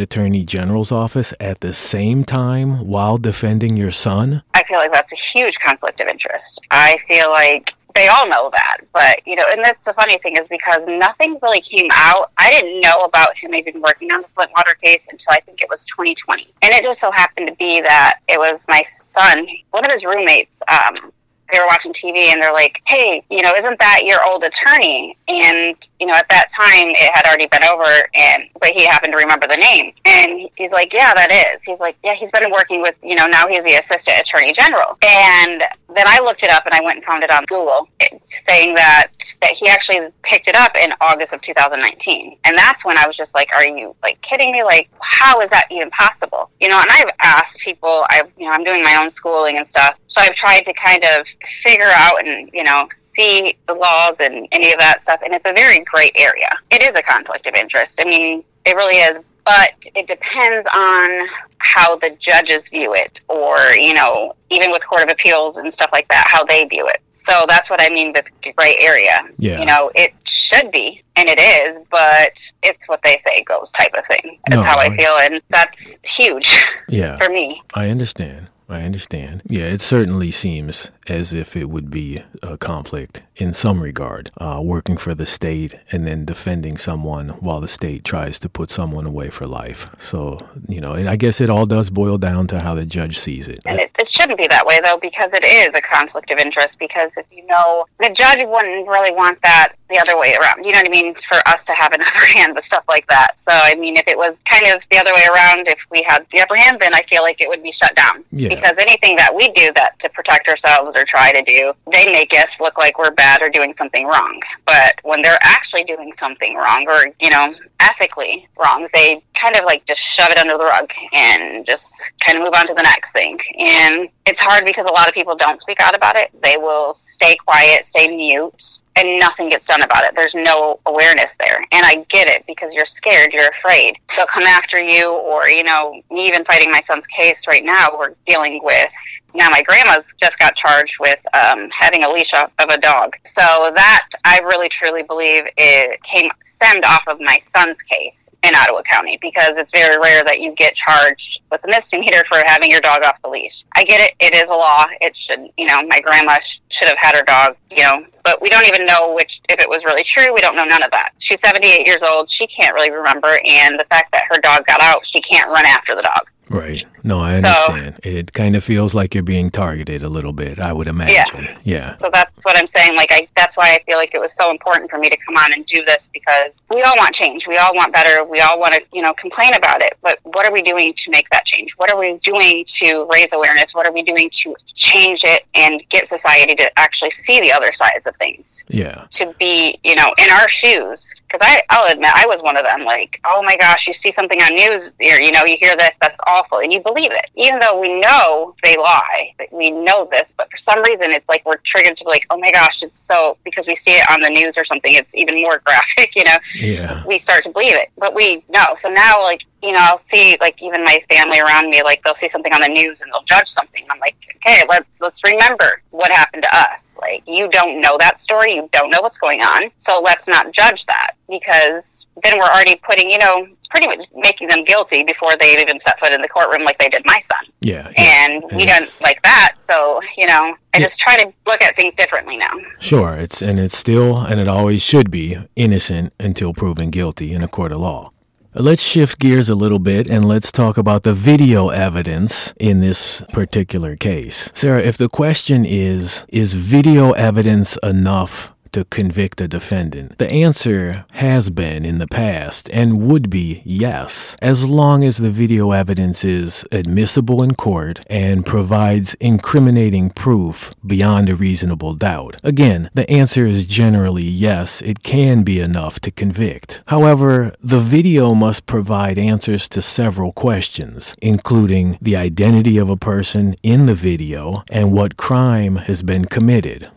Speaker 1: Attorney General's office at the same time while defending your son?
Speaker 2: I feel like that's a huge conflict of interest. I feel like they all know that, but, you know, and that's the funny thing is because nothing really came out. I didn't know about him even working on the Flint Water case until I think it was twenty twenty. And it just so happened to be that it was my son, one of his roommates, um, they were watching T V and they're like, hey, you know, isn't that your old attorney? And, you know, at that time it had already been over, and but he happened to remember the name. And he's like, yeah, that is. He's like, yeah, he's been working with, you know, now he's the Assistant Attorney General. And then I looked it up and I went and found it on Google, saying that, that he actually picked it up in August of two thousand nineteen. And that's when I was just like, are you like kidding me? Like, how is that even possible? You know, and I've asked people, I've, you know, I'm doing my own schooling and stuff. So I've tried to kind of figure out and, you know, see the laws and any of that stuff. And it's a very gray area. It is a conflict of interest. I mean, it really is. But it depends on how the judges view it, or, you know, even with Court of Appeals and stuff like that, how they view it. So that's what I mean with gray area.
Speaker 1: Yeah.
Speaker 2: You know, it should be, and it is, but it's what they say goes type of thing. That's
Speaker 1: no,
Speaker 2: how I
Speaker 1: I,
Speaker 2: feel, and that's huge
Speaker 1: yeah,
Speaker 2: for me.
Speaker 1: I understand. I understand. Yeah, it certainly seems as if it would be a conflict in some regard, uh, working for the state and then defending someone while the state tries to put someone away for life. So, you know, I guess it all does boil down to how the judge sees it.
Speaker 2: And it, it shouldn't be that way, though, because it is a conflict of interest, because if you know, the judge wouldn't really want that the other way around. You know what I mean? For us to have an upper hand with stuff like that. So, I mean, if it was kind of the other way around, if we had the upper hand, then I feel like it would be shut down.
Speaker 1: Yeah.
Speaker 2: Because anything that we do that to protect ourselves or try to do, they make us look like we're bad or doing something wrong. But when they're actually doing something wrong, or, you know, ethically wrong, they kind of like just shove it under the rug and just kind of move on to the next thing. And it's hard because a lot of people don't speak out about it. They will stay quiet, stay mute, and nothing gets done about it. There's no awareness there. And I get it, because you're scared, you're afraid. They'll come after you, or, you know, me even fighting my son's case right now, we're dealing with, now my grandma's just got charged with um, having a leash of a dog. So that, I really truly believe it came, stemmed off of my son's case in Ottawa County, because it's very rare that you get charged with a misdemeanor for having your dog off the leash. I get it. It is a law. It should, you know, my grandma sh- should have had her dog, you know, but we don't even know which, if it was really true. We don't know none of that. She's seventy-eight years old. She can't really remember. And the fact that her dog got out, she can't run after the dog.
Speaker 1: Right. No, I
Speaker 2: So-
Speaker 1: understand. It kind of feels like you're being targeted a little bit, I would imagine.
Speaker 2: Yeah.
Speaker 1: Yeah.
Speaker 2: So that's what I'm saying. Like, I, that's why I feel like it was so important for me to come on and do this, because we all want change. We all want better. We all want to, you know, complain about it. But what are we doing to make that change? What are we doing to raise awareness? What are we doing to change it and get society to actually see the other sides of things?
Speaker 1: Yeah.
Speaker 2: To be, you know, in our shoes. Because I, I'll admit, I was one of them. Like, oh my gosh, you see something on news, or, you know, you hear this, that's awful, and you believe it. Even though we know they lie, we know this, but for some reason it's like we're triggered to be like, oh my gosh, it's so, because we see it on the news or something, it's even more graphic, you know.
Speaker 1: Yeah.
Speaker 2: We start to believe it, but we know. So now, like, you know, I'll see, like, even my family around me, like, they'll see something on the news and they'll judge something. I'm like, okay, let's let's remember what happened to us. Like, you don't know that story, you don't know what's going on, so let's not judge that, because then we're already putting, you know, pretty much making them guilty before they even set foot in the courtroom, like they did my son.
Speaker 1: Yeah. yeah.
Speaker 2: And we
Speaker 1: And
Speaker 2: don't
Speaker 1: it's-
Speaker 2: like that, so, you know, I
Speaker 1: Yeah.
Speaker 2: just try to look at things differently now.
Speaker 1: Sure. It's and it's still, and it always should be, innocent until proven guilty in a court of law. Let's shift gears a little bit and let's talk about the video evidence in this particular case. Sarah, if the question is, is video evidence enough to convict a defendant? The answer has been in the past and would be yes, as long as the video evidence is admissible in court and provides incriminating proof beyond a reasonable doubt. Again, the answer is generally yes, it can be enough to convict. However, the video must provide answers to several questions, including the identity of a person in the video and what crime has been committed.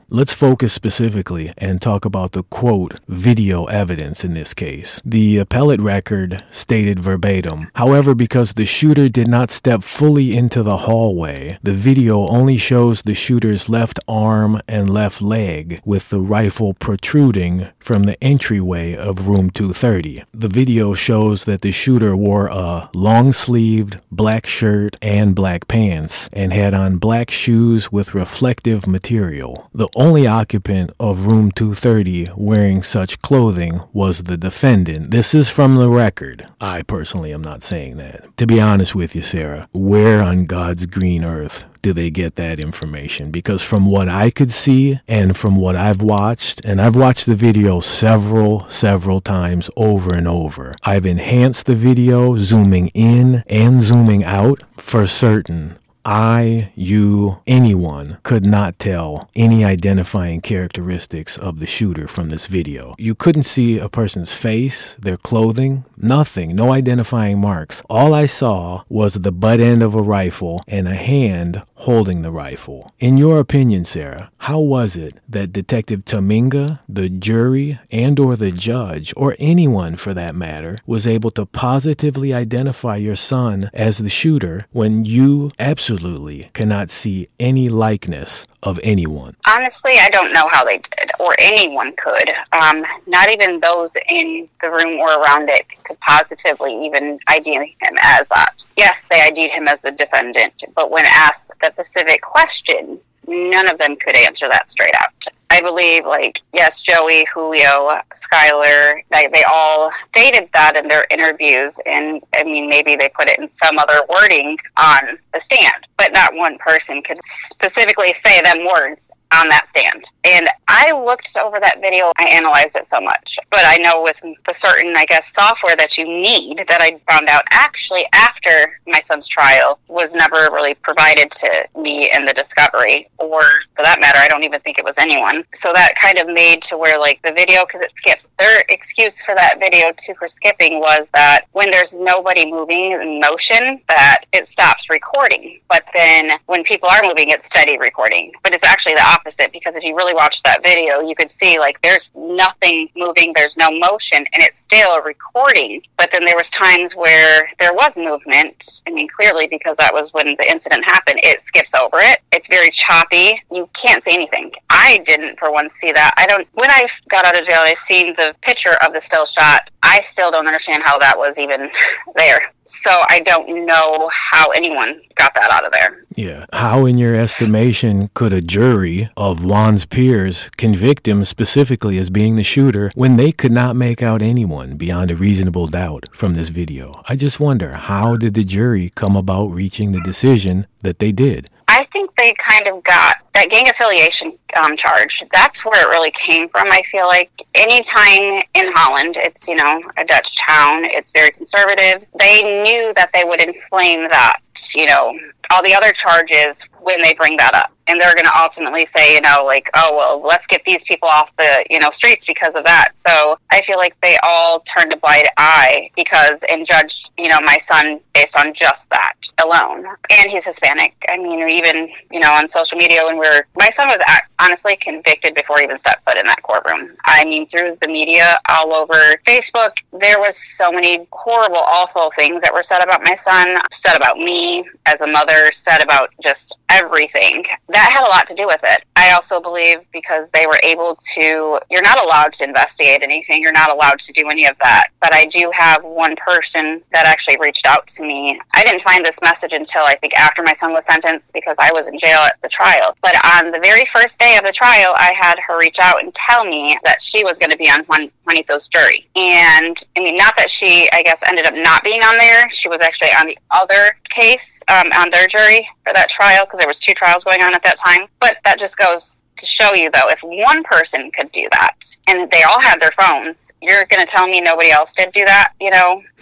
Speaker 1: Let's focus specifically and talk about the, quote, video evidence in this case. The appellate record stated verbatim. However, because the shooter did not step fully into the hallway, the video only shows the shooter's left arm and left leg with the rifle protruding from the entryway of room two thirty. The video shows that the shooter wore a long-sleeved black shirt and black pants and had on black shoes with reflective material. The only occupant of room two thirty wearing such clothing was the defendant. This is from the record. I personally am not saying that. To be honest with you, Sarah, where on God's green earth do they get that information? Because from what I could see and from what I've watched, and I've watched the video several, several times over and over, I've enhanced the video, zooming in and zooming out for certain. I, you, anyone could not tell any identifying characteristics of the shooter from this video. You couldn't see a person's face, their clothing, nothing, no identifying marks. All I saw was the butt end of a rifle and a hand holding the rifle. In your opinion, Sarah, how was it that Detective Tominga, the jury, and or the judge, or anyone for that matter, was able to positively identify your son as the shooter when you absolutely Absolutely cannot see any likeness of anyone?
Speaker 2: Honestly, I don't know how they did, or anyone could. Um, not even those in the room or around it could positively even I D him as that. Yes, they I D'd him as the defendant, but when asked the specific question, none of them could answer that straight out. I believe, like, yes, Joey, Julio, Skylar, they, they all stated that in their interviews, and, I mean, maybe they put it in some other wording on the stand, but not one person could specifically say them words on that stand. And I looked over that video, I analyzed it so much, but I know with the certain, I guess, software that you need, that I found out actually after my son's trial was never really provided to me in the discovery, or for that matter, I don't even think it was anyone. So that kind of made to where, like, the video, because it skips, their excuse for that video too for skipping was that when there's nobody moving in motion, that it stops recording. But then when people are moving, it's steady recording. But it's actually the opposite. Opposite, because if you really watch that video, you could see, like, there's nothing moving, there's no motion, and it's still recording. But then there was times where there was movement. I mean, clearly, because that was when the incident happened, it skips over it. It's very choppy. You can't see anything. I didn't, for one, see that. I don't. When I got out of jail, I seen the picture of the still shot. I still don't understand how that was even there. So I don't know how anyone got that out of there.
Speaker 1: Yeah. How, in your estimation, could a jury of Juan's peers convict him specifically as being the shooter when they could not make out anyone beyond a reasonable doubt from this video? I just wonder, how did the jury come about reaching the decision that they did?
Speaker 2: I think they kind of got that gang affiliation um, charge. That's where it really came from. I feel like anytime in Holland, it's, you know, a Dutch town, it's very conservative. They knew that they would inflame that, you know, all the other charges when they bring that up. And they're going to ultimately say, you know, like, oh, well, let's get these people off the, you know, streets because of that. So I feel like they all turned a blind eye because, and judged, you know, my son based on just that alone. And he's Hispanic. I mean, even, you know, on social media when we're, my son was honestly convicted before he even stepped foot in that courtroom. I mean, through the media, all over Facebook, there was so many horrible, awful things that were said about my son, said about me as a mother, said about just everything. That had a lot to do with it. I also believe because they were able to, you're not allowed to investigate anything. You're not allowed to do any of that. But I do have one person that actually reached out to me. I didn't find this message until I think after my son was sentenced because I was in jail at the trial. But on the very first day of the trial, I had her reach out and tell me that she was going to be on Juan, Juanito's jury. And I mean, not that she, I guess, ended up not being on there. She was actually on the other case, um, on their jury for that trial because there was two trials going on at that time. But that just goes to show you, though, if one person could do that and they all had their phones, you're going to tell me nobody else did do that, you know?
Speaker 1: Mm-hmm.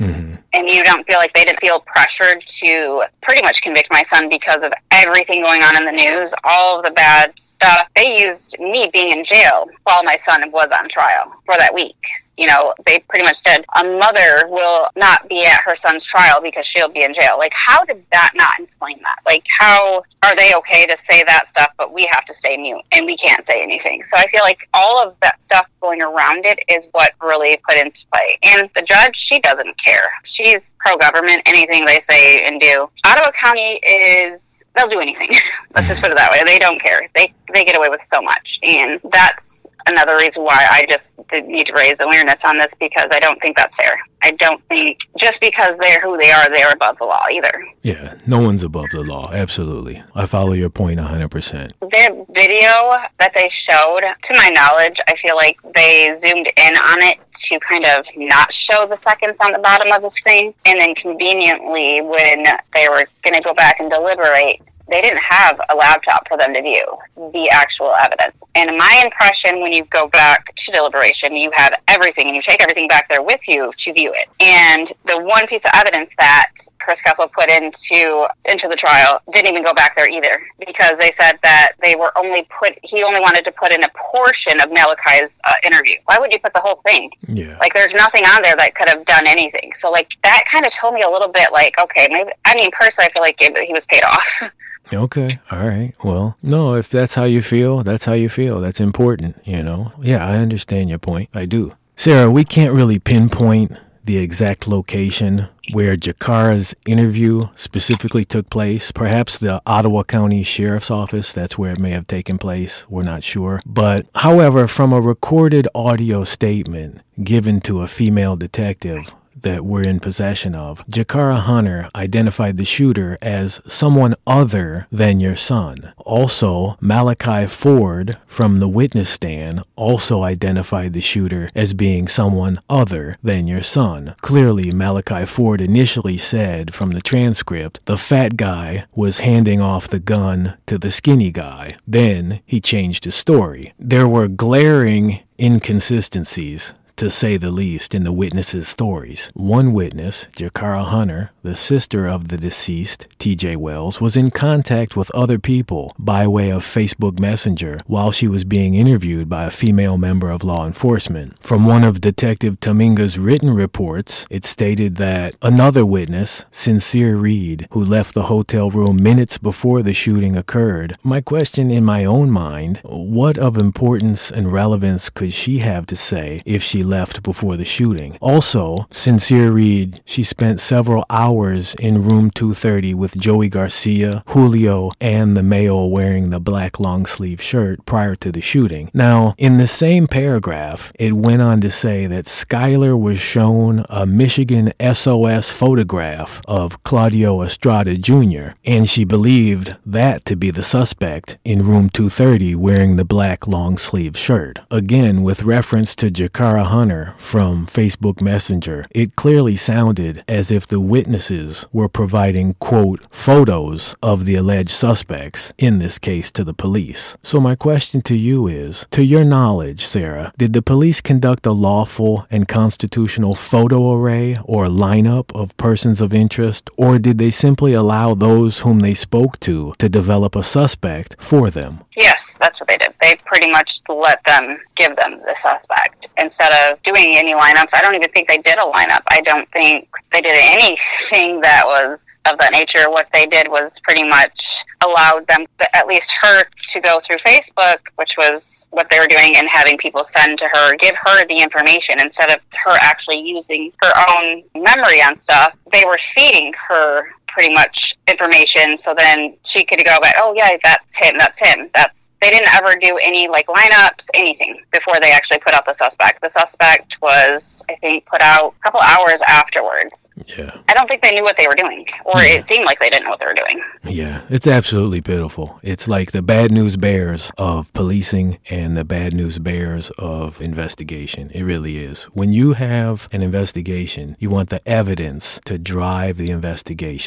Speaker 2: and you don't feel like they didn't feel pressured to pretty much convict my son because of everything going on in the news, all of the bad stuff. They used me being in jail while my son was on trial for that week. You know, they pretty much said a mother will not be at her son's trial because she'll be in jail. Like, how did that not explain that? Like, how are they okay to say that stuff, but we have to stay mute and we can't say anything? So I feel like all of that stuff going around it is what really put into play. And the judge, she doesn't care. She's pro-government, anything they say and do. Ottawa County is, they'll do anything. Let's just put it that way. They don't care. They they get away with so much. And that's another reason why I just need to raise awareness on this, because I don't think that's fair. I don't think just because they're who they are, they're above the law either.
Speaker 1: Yeah, no one's above the law. Absolutely. I follow your point one hundred percent.
Speaker 2: The video that they showed, to my knowledge, I feel like they zoomed in on it to kind of not show the seconds on the bottom of the screen. And then conveniently, when they were going to go back and deliberate, they didn't have a laptop for them to view the actual evidence. And my impression, when you go back to deliberation, you have everything and you take everything back there with you to view it. And the one piece of evidence that Chris Kessel put into into the trial didn't even go back there either, because they said that they were only put, he only wanted to put in a portion of Malachi's uh, interview. Why would you put the whole thing?
Speaker 1: Yeah.
Speaker 2: Like, there's nothing on there that could have done anything. So, like, that kind of told me a little bit, like, okay, maybe, I mean, personally, I feel like he was paid off.
Speaker 1: Okay. All right. Well, no, if that's how you feel, that's how you feel. That's important, you know? Yeah, I understand your point. I do. Sarah, we can't really pinpoint the exact location where Jakara's interview specifically took place. Perhaps the Ottawa County Sheriff's Office, that's where it may have taken place. We're not sure. But, however, from a recorded audio statement given to a female detective that we're in possession of, Jakara Hunter identified the shooter as someone other than your son. Also, Malachi Ford from the witness stand also identified the shooter as being someone other than your son. Clearly, Malachi Ford initially said from the transcript the fat guy was handing off the gun to the skinny guy. Then he changed his story. There were glaring inconsistencies, to say the least, in the witnesses' stories. One witness, Jakara Hunter, the sister of the deceased, T J Wells, was in contact with other people by way of Facebook Messenger while she was being interviewed by a female member of law enforcement. From one of Detective Taminga's written reports, it stated that another witness, Sincere Reed, who left the hotel room minutes before the shooting occurred. My question in my own mind, what of importance and relevance could she have to say if she left before the shooting? Also, Sincere Reed, she spent several hours in room two thirty with Joey Garcia, Julio, and the male wearing the black long-sleeve shirt prior to the shooting. Now, in the same paragraph, it went on to say that Skyler was shown a Michigan S O S photograph of Claudio Estrada Junior, and she believed that to be the suspect in room two thirty wearing the black long-sleeve shirt. Again, with reference to Jakara Hunter from Facebook Messenger, it clearly sounded as if the witnesses were providing, quote, photos of the alleged suspects, in this case to the police. So my question to you is, to your knowledge, Sarah, did the police conduct a lawful and constitutional photo array or lineup of persons of interest, or did they simply allow those whom they spoke to to develop a suspect for them?
Speaker 2: Yes, that's what they did. They pretty much let them give them the suspect instead of doing any lineups. I don't even think they did a lineup. I don't think they did anything that was of that nature. What they did was pretty much allowed them, at least her, to go through Facebook, which was what they were doing, and having people send to her, give her the information instead of her actually using her own memory on stuff. They were feeding her pretty much information, so then she could go back, oh yeah, that's him, that's him, that's they didn't ever do any like lineups, anything before they actually put out the suspect. The suspect was, I think, put out a couple hours afterwards.
Speaker 1: Yeah.
Speaker 2: I don't think they knew what they were doing, or yeah. It seemed like they didn't know what they were doing.
Speaker 1: Yeah, it's absolutely pitiful. It's like the bad news bears of policing and the bad news bears of investigation. It really is. When you have an investigation, you want the evidence to drive the investigation.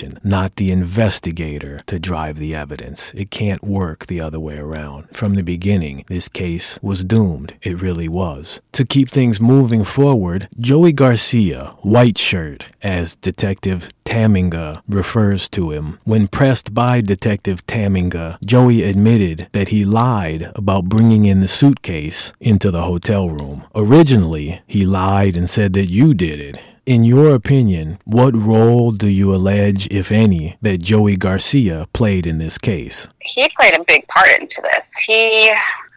Speaker 1: decision, not the investigator to drive the evidence. It can't work the other way around. From the beginning, this case was doomed. It really was. To keep things moving forward, Joey Garcia, White Shirt, as Detective Taminga refers to him. When pressed by Detective Taminga, Joey admitted that he lied about bringing in the suitcase into the hotel room. Originally, he lied and said that you did it. In your opinion, what role do you allege, if any, that Joey Garcia played in this case?
Speaker 2: He played a big part into this. He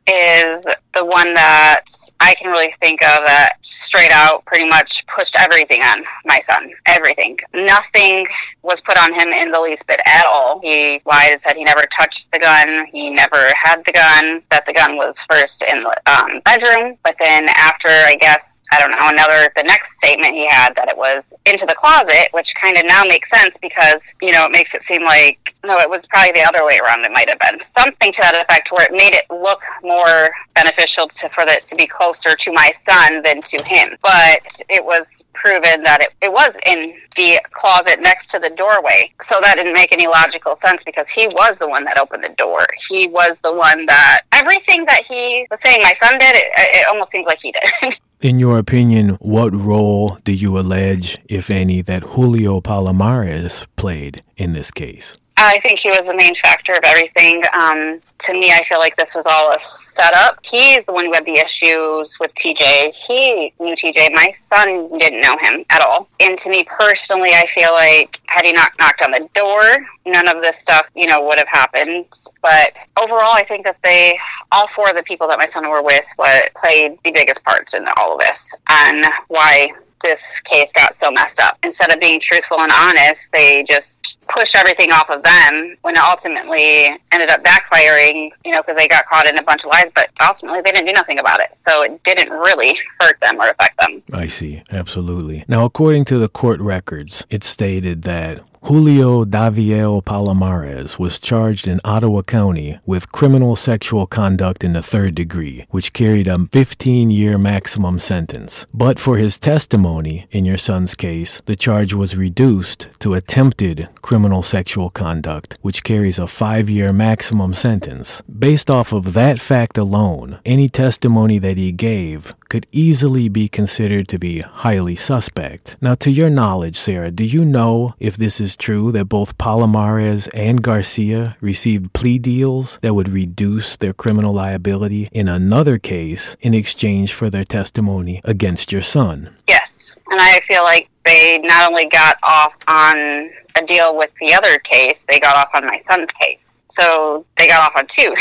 Speaker 2: is the one that I can really think of that straight out pretty much pushed everything on my son. Everything. Nothing was put on him in the least bit at all. He lied and said he never touched the gun. He never had the gun. That the gun was first in the um, bedroom. But then after, I guess, I don't know, another, the next statement he had that it was into the closet, which kind of now makes sense because, you know, it makes it seem like, no, it was probably the other way around. It might have been something to that effect where it made it look more beneficial to, for it to be closer to my son than to him. But it was proven that it, it was in the closet next to the doorway. So that didn't make any logical sense because he was the one that opened the door. He was the one that, everything that he was saying my son did, it, it almost seems like he did.
Speaker 1: In your opinion, what role do you allege, if any, that Julio Palomares played in this case?
Speaker 2: I think he was the main factor of everything. Um, to me, I feel like this was all a setup. He's the one who had the issues with T J. He knew T J. My son didn't know him at all. And to me personally, I feel like had he not knocked on the door, none of this stuff, you know, would have happened. But overall, I think that they, all four of the people that my son were with, what played the biggest parts in all of this and why this case got so messed up. Instead of being truthful and honest, they just pushed everything off of them when it ultimately ended up backfiring, you know, because they got caught in a bunch of lies, but ultimately they didn't do nothing about it. So it didn't really hurt them or affect them.
Speaker 1: I see. Absolutely. Now, according to the court records, it stated that Julio Daviel Palomares was charged in Ottawa County with criminal sexual conduct in the third degree, which carried a fifteen-year maximum sentence. But for his testimony in your son's case, the charge was reduced to attempted criminal sexual conduct, which carries a five-year maximum sentence. Based off of that fact alone, any testimony that he gave could easily be considered to be highly suspect. Now, to your knowledge, Sarah, do you know if this is true that both Palomares and Garcia received plea deals that would reduce their criminal liability in another case in exchange for their testimony against your son?
Speaker 2: Yes, and I feel like they not only got off on a deal with the other case, they got off on my son's case. So they got off on two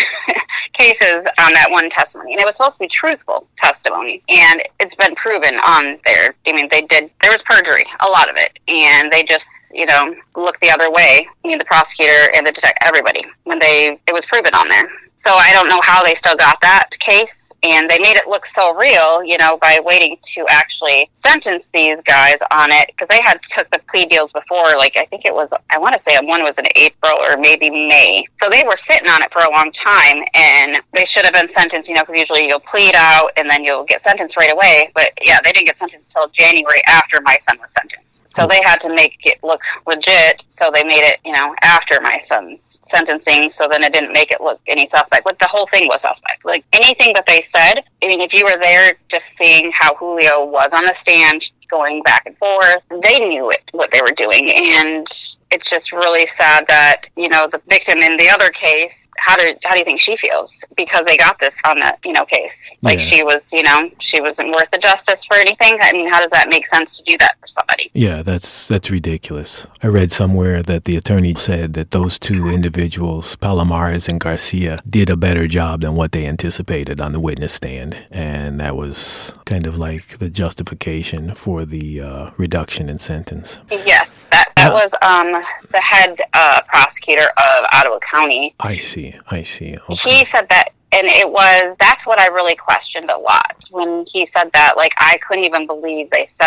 Speaker 2: cases on that one testimony. And it was supposed to be truthful testimony. And it's been proven on there. I mean, they did, there was perjury, a lot of it. And they just, you know, looked the other way. I mean, the prosecutor and the detective, everybody, when they, it was proven on there. So I don't know how they still got that case. And they made it look so real, you know, by waiting to actually sentence these guys on it. Because they had took the plea deals before, like, I think it was, I want to say one was in April or maybe May. So they were sitting on it for a long time. And they should have been sentenced, you know, because usually you'll plead out and then you'll get sentenced right away. But yeah, they didn't get sentenced until January after my son was sentenced. So they had to make it look legit. So they made it, you know, after my son's sentencing. So then it didn't make it look any suspect. But the whole thing was suspect. Like anything that they said, I mean, if you were there just seeing how Julio was on the stand, going back and forth, they knew it, what they were doing. And it's just really sad that, you know, the victim in the other case, how do, how do you think she feels? Because they got this on that, you know, case. Like yeah. she was, you know, she wasn't worth the justice for anything. I mean, how does that make sense to do that for somebody?
Speaker 1: Yeah, that's that's ridiculous. I read somewhere that the attorney said that those two individuals, Palomares and Garcia, did a better job than what they anticipated on the witness stand. And that was kind of like the justification for the uh, reduction in sentence.
Speaker 2: Yes, that, that uh, was um, the head uh, prosecutor of Ottawa County.
Speaker 1: I see, I see. Okay.
Speaker 2: He said that, and it was, that's what I really questioned a lot when he said that. Like, I couldn't even believe they said that.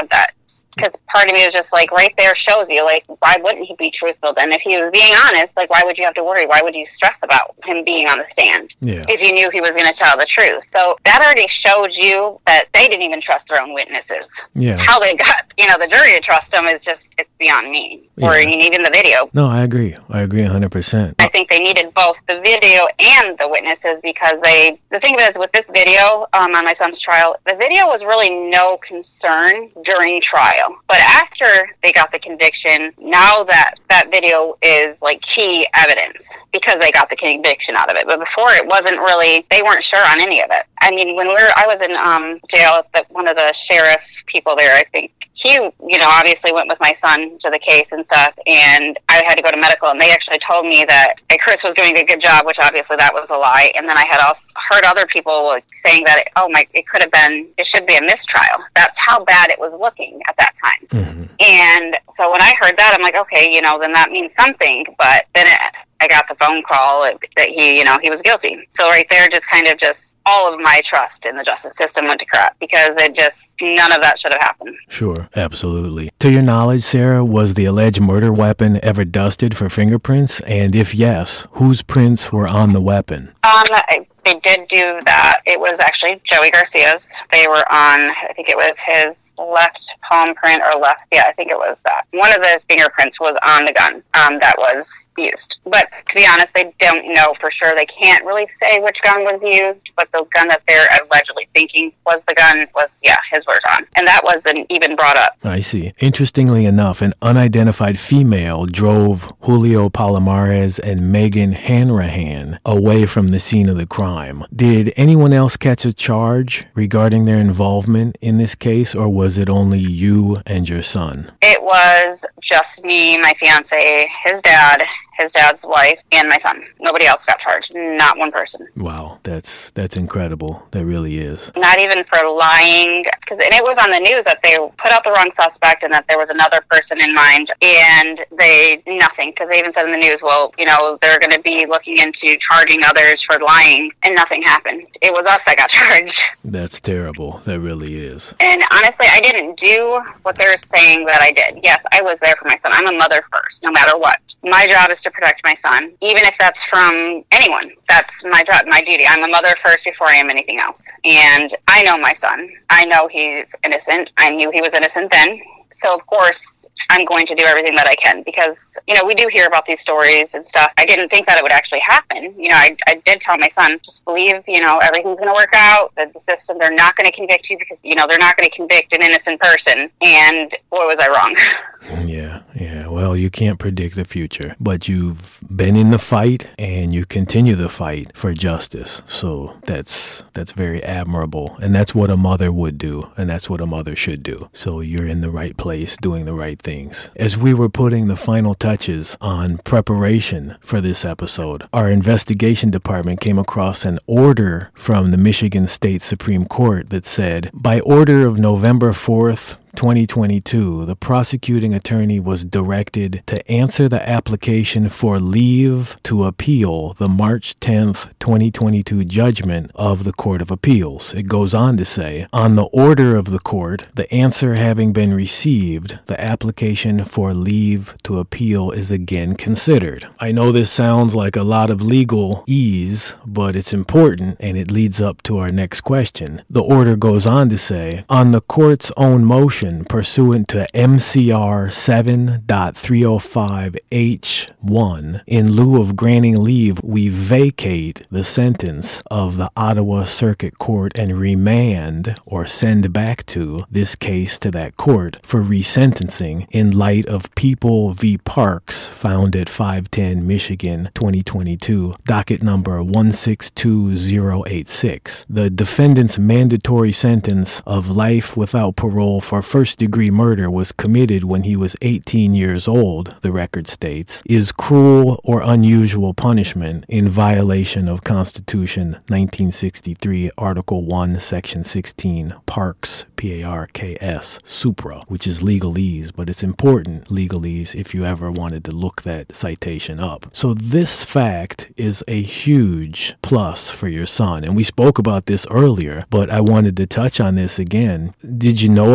Speaker 2: Because part of me was just like, right there shows you, like, why wouldn't he be truthful then? If he was being honest, like, why would you have to worry? Why would you stress about him being on the stand
Speaker 1: yeah.
Speaker 2: if you knew he was going to tell the truth? So that already showed you that they didn't even trust their own witnesses.
Speaker 1: Yeah.
Speaker 2: How they got, you know, the jury to trust them is just, it's beyond me. Yeah. Or even the video.
Speaker 1: No, I agree. I agree one hundred percent.
Speaker 2: I think they needed both the video and the witnesses because they, the thing is with this video um, on my son's trial, the video was really no concern during trial. But after they got the conviction, now that that video is like key evidence because they got the conviction out of it. But before it wasn't really, they weren't sure on any of it. I mean, when we were, I was in um, jail, the, one of the sheriff people there, I think, he, you know, obviously went with my son to the case and stuff, and I had to go to medical, and they actually told me that Chris was doing a good job, which obviously that was a lie. And then I had also heard other people like, saying that, it, oh my, it could have been, it should be a mistrial. That's how bad it was looking at that time.
Speaker 1: Mm-hmm.
Speaker 2: And so when I heard that, I'm like, okay, you know, then that means something. But then it, I got the phone call that he, you know, he was guilty. So right there, just kind of just all of my trust in the justice system went to crap because it just, none of that should have happened.
Speaker 1: Sure, absolutely. To your knowledge, Sarah, was the alleged murder weapon ever dusted for fingerprints? And if yes, whose prints were on the weapon?
Speaker 2: Um, I, they did do that. It was actually Joey Garcia's. They were on, I think it was his left palm print or left, yeah, I think it was that. One of the fingerprints was on the gun um, that was used. But to be honest, they don't know for sure. They can't really say which gun was used, but the gun that they're allegedly thinking was the gun was, yeah, his was on. And that wasn't even brought up.
Speaker 1: I see. Interestingly enough, an unidentified female drove Julio Palomares and Megan Hanrahan away from the scene of the crime. Did anyone else catch a charge regarding their involvement in this case, or was it only you and your son?
Speaker 2: It was just me, my fiance, his dad, his dad's wife, and my son. Nobody else got charged. Not one person.
Speaker 1: Wow, that's that's incredible. That really is.
Speaker 2: Not even for lying, because and it was on the news that they put out the wrong suspect and that there was another person in mind, and they nothing, because they even said in the news, well, you know, they're going to be looking into charging others for lying, and nothing happened. It was us that got charged.
Speaker 1: That's terrible. That really is.
Speaker 2: And honestly, I didn't do what they're saying that I did. Yes, I was there for my son. I'm a mother first, no matter what. My job is to protect my son, even if that's from anyone. That's my job, my duty. I'm a mother first before I am anything else. And I know my son. I know he's innocent. I knew he was innocent then. So, of course, I'm going to do everything that I can because, you know, we do hear about these stories and stuff. I didn't think that it would actually happen. You know, I, I did tell my son, just believe, you know, everything's going to work out. That the system, they're not going to convict you because, you know, they're not going to convict an innocent person. And boy, was I wrong.
Speaker 1: Yeah, yeah. Well, you can't predict the future, but you've been in the fight and you continue the fight for justice. So that's that's very admirable. And that's what a mother would do. And that's what a mother should do. So you're in the right place doing the right things. As we were putting the final touches on preparation for this episode, our investigation department came across an order from the Michigan State Supreme Court that said, by order of November fourth, twenty twenty-two, the prosecuting attorney was directed to answer the application for leave to appeal the March tenth, twenty twenty-two judgment of the Court of Appeals. It goes on to say, on the order of the court, the answer having been received, the application for leave to appeal is again considered. I know this sounds like a lot of legal ease, but it's important and it leads up to our next question. The order goes on to say, on the court's own motion, pursuant to M C R seven point three oh five H one, in lieu of granting leave, we vacate the sentence of the Ottawa Circuit Court and remand or send back to this case to that court for resentencing in light of People v. Parks, found at five ten Michigan, twenty twenty-two, docket number one six two zero eight six. The defendant's mandatory sentence of life without parole for first-degree murder was committed when he was eighteen years old, the record states, is cruel or unusual punishment in violation of Constitution nineteen sixty-three, Article one, Section sixteen, Parks, P A R K S, supra, which is legalese, but it's important legalese if you ever wanted to look that citation up. So this fact is a huge plus for your son, and we spoke about this earlier, but I wanted to touch on this again. Did you know about this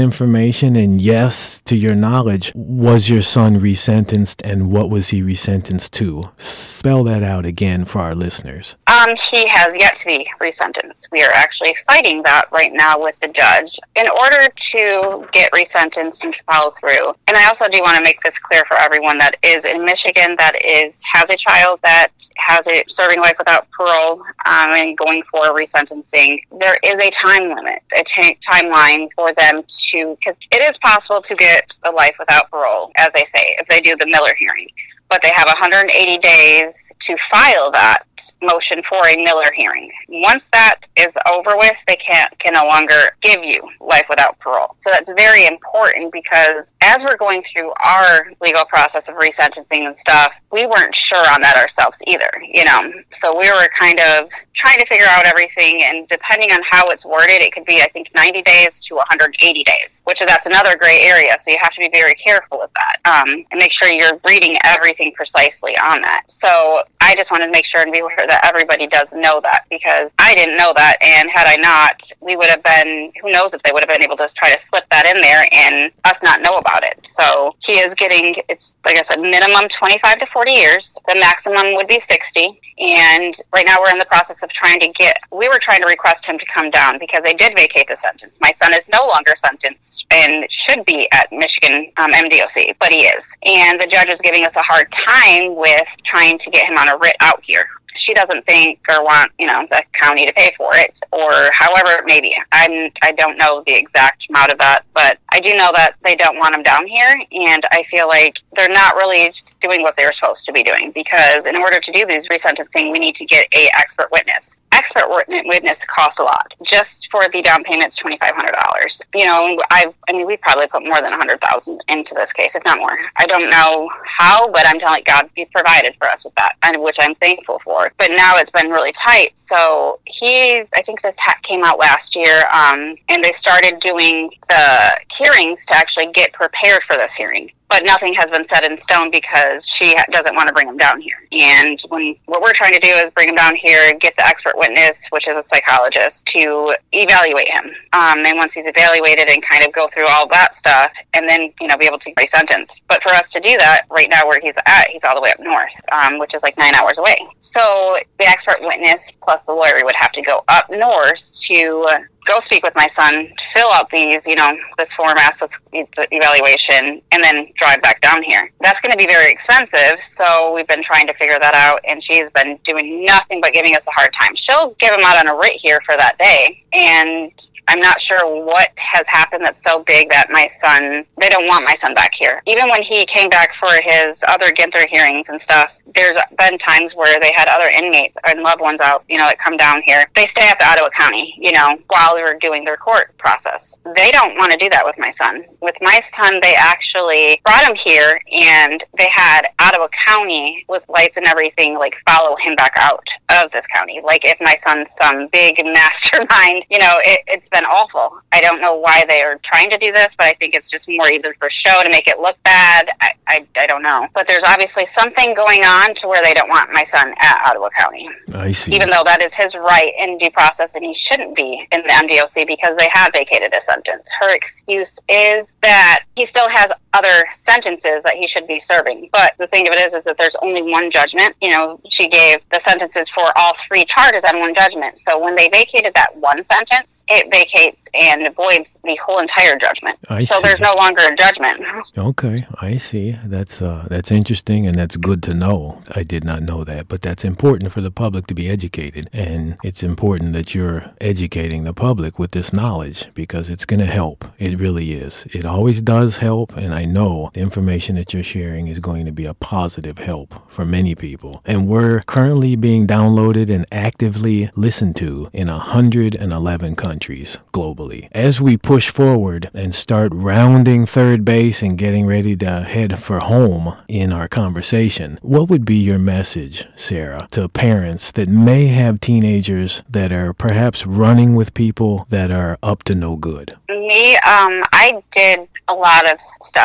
Speaker 1: information? And yes, to your knowledge, was your son resentenced, and what was he resentenced to? Spell that out again for our listeners.
Speaker 2: Um, he has yet to be resentenced. We are actually fighting that right now with the judge in order to get resentenced and to follow through. And I also do want to make this clear for everyone that is in Michigan that is has a child that has a serving life without parole um, and going for resentencing. There is a time limit, a t- timeline for them to, because it is possible to get a life without parole, as they say, if they do the Miller hearing. But they have one hundred eighty days to file that motion for a Miller hearing. Once that is over with, they can't can no longer give you life without parole. So that's very important, because as we're going through our legal process of resentencing and stuff, we weren't sure on that ourselves either, you know. So we were kind of trying to figure out everything, and depending on how it's worded, it could be, I think, ninety days to one hundred eighty days, which is that's another gray area. So you have to be very careful with that um, and make sure you're reading everything precisely on that. So I just wanted to make sure and be aware that everybody does know that, because I didn't know that, and had I not, we would have been, who knows if they would have been able to try to slip that in there and us not know about it. So he is getting, it's like I said, minimum twenty-five to forty years. The maximum would be sixty. And right now we're in the process of trying to get, we were trying to request him to come down because they did vacate the sentence. My son is no longer sentenced and should be at Michigan um, M D O C, but he is. And the judge is giving us a hard time with trying to get him on a writ out here. She doesn't think or want, you know, the county to pay for it, or however it may be. I'm, I don't know the exact amount of that, but I do know that they don't want him down here, and I feel like they're not really doing what they're supposed to be doing, because in order to do these resentencing, we need to get a expert witness. Expert witness costs a lot. Just for the down payment, it's twenty-five hundred dollars. You know, I I mean, we probably put more than one hundred thousand dollars into this case, if not more. I don't know how, but I'm telling God, He provided for us with that, and which I'm thankful for. But now it's been really tight. So he, I think this ha- came out last year, um, and they started doing the hearings to actually get prepared for this hearing. But nothing has been set in stone because she ha- doesn't want to bring him down here. And when what we're trying to do is bring him down here and get the expert witness, which is a psychologist, to evaluate him. Um, and once he's evaluated and kind of go through all that stuff, and then, you know, be able to be sentenced. But for us to do that, right now where he's at, he's all the way up north, um, which is like nine hours away. So the expert witness plus the lawyer would have to go up north to uh, go speak with my son, fill out these, you know, this form, ask this evaluation, and then drive back down here. That's going to be very expensive, so we've been trying to figure that out, and she's been doing nothing but giving us a hard time. She'll give him out on a writ here for that day, and I'm not sure what has happened that's so big that my son, they don't want my son back here. Even when he came back for his other Ginther hearings and stuff, there's been times where they had other inmates and loved ones out, you know, that come down here. They stay at the Ottawa County, you know, while they were doing their court process. They don't want to do that with my son. With my son, they actually brought him here, and they had Ottawa County with lights and everything, like, follow him back out of this county. Like, if my son's some big mastermind, you know, it, it's been awful. I don't know why they are trying to do this, but I think it's just more either for show to make it look bad. I, I, I don't know. But there's obviously something going on to where they don't want my son at Ottawa County.
Speaker 1: I see.
Speaker 2: Even though that is his right in due process, and he shouldn't be in the M D O C because they have vacated his sentence. Her excuse is that he still has other sentences that he should be serving. But the thing of it is, is that there's only one judgment. You know, she gave the sentences for all three charges on one judgment. So when they vacated that one sentence, it vacates and voids the whole entire judgment.
Speaker 1: I
Speaker 2: so
Speaker 1: see.
Speaker 2: There's no longer a judgment.
Speaker 1: Okay, I see. That's uh, that's interesting, and that's good to know. I did not know that, but that's important for the public to be educated, and it's important that you're educating the public with this knowledge, because it's going to help. It really is. It always does help, and I know the information that you're sharing is going to be a positive help for many people. And we're currently being downloaded and actively listened to in one hundred eleven countries globally. As we push forward and start rounding third base and getting ready to head for home in our conversation, what would be your message, Sarah, to parents that may have teenagers that are perhaps running with people that are up to no good?
Speaker 2: Me, um, I did a lot of stuff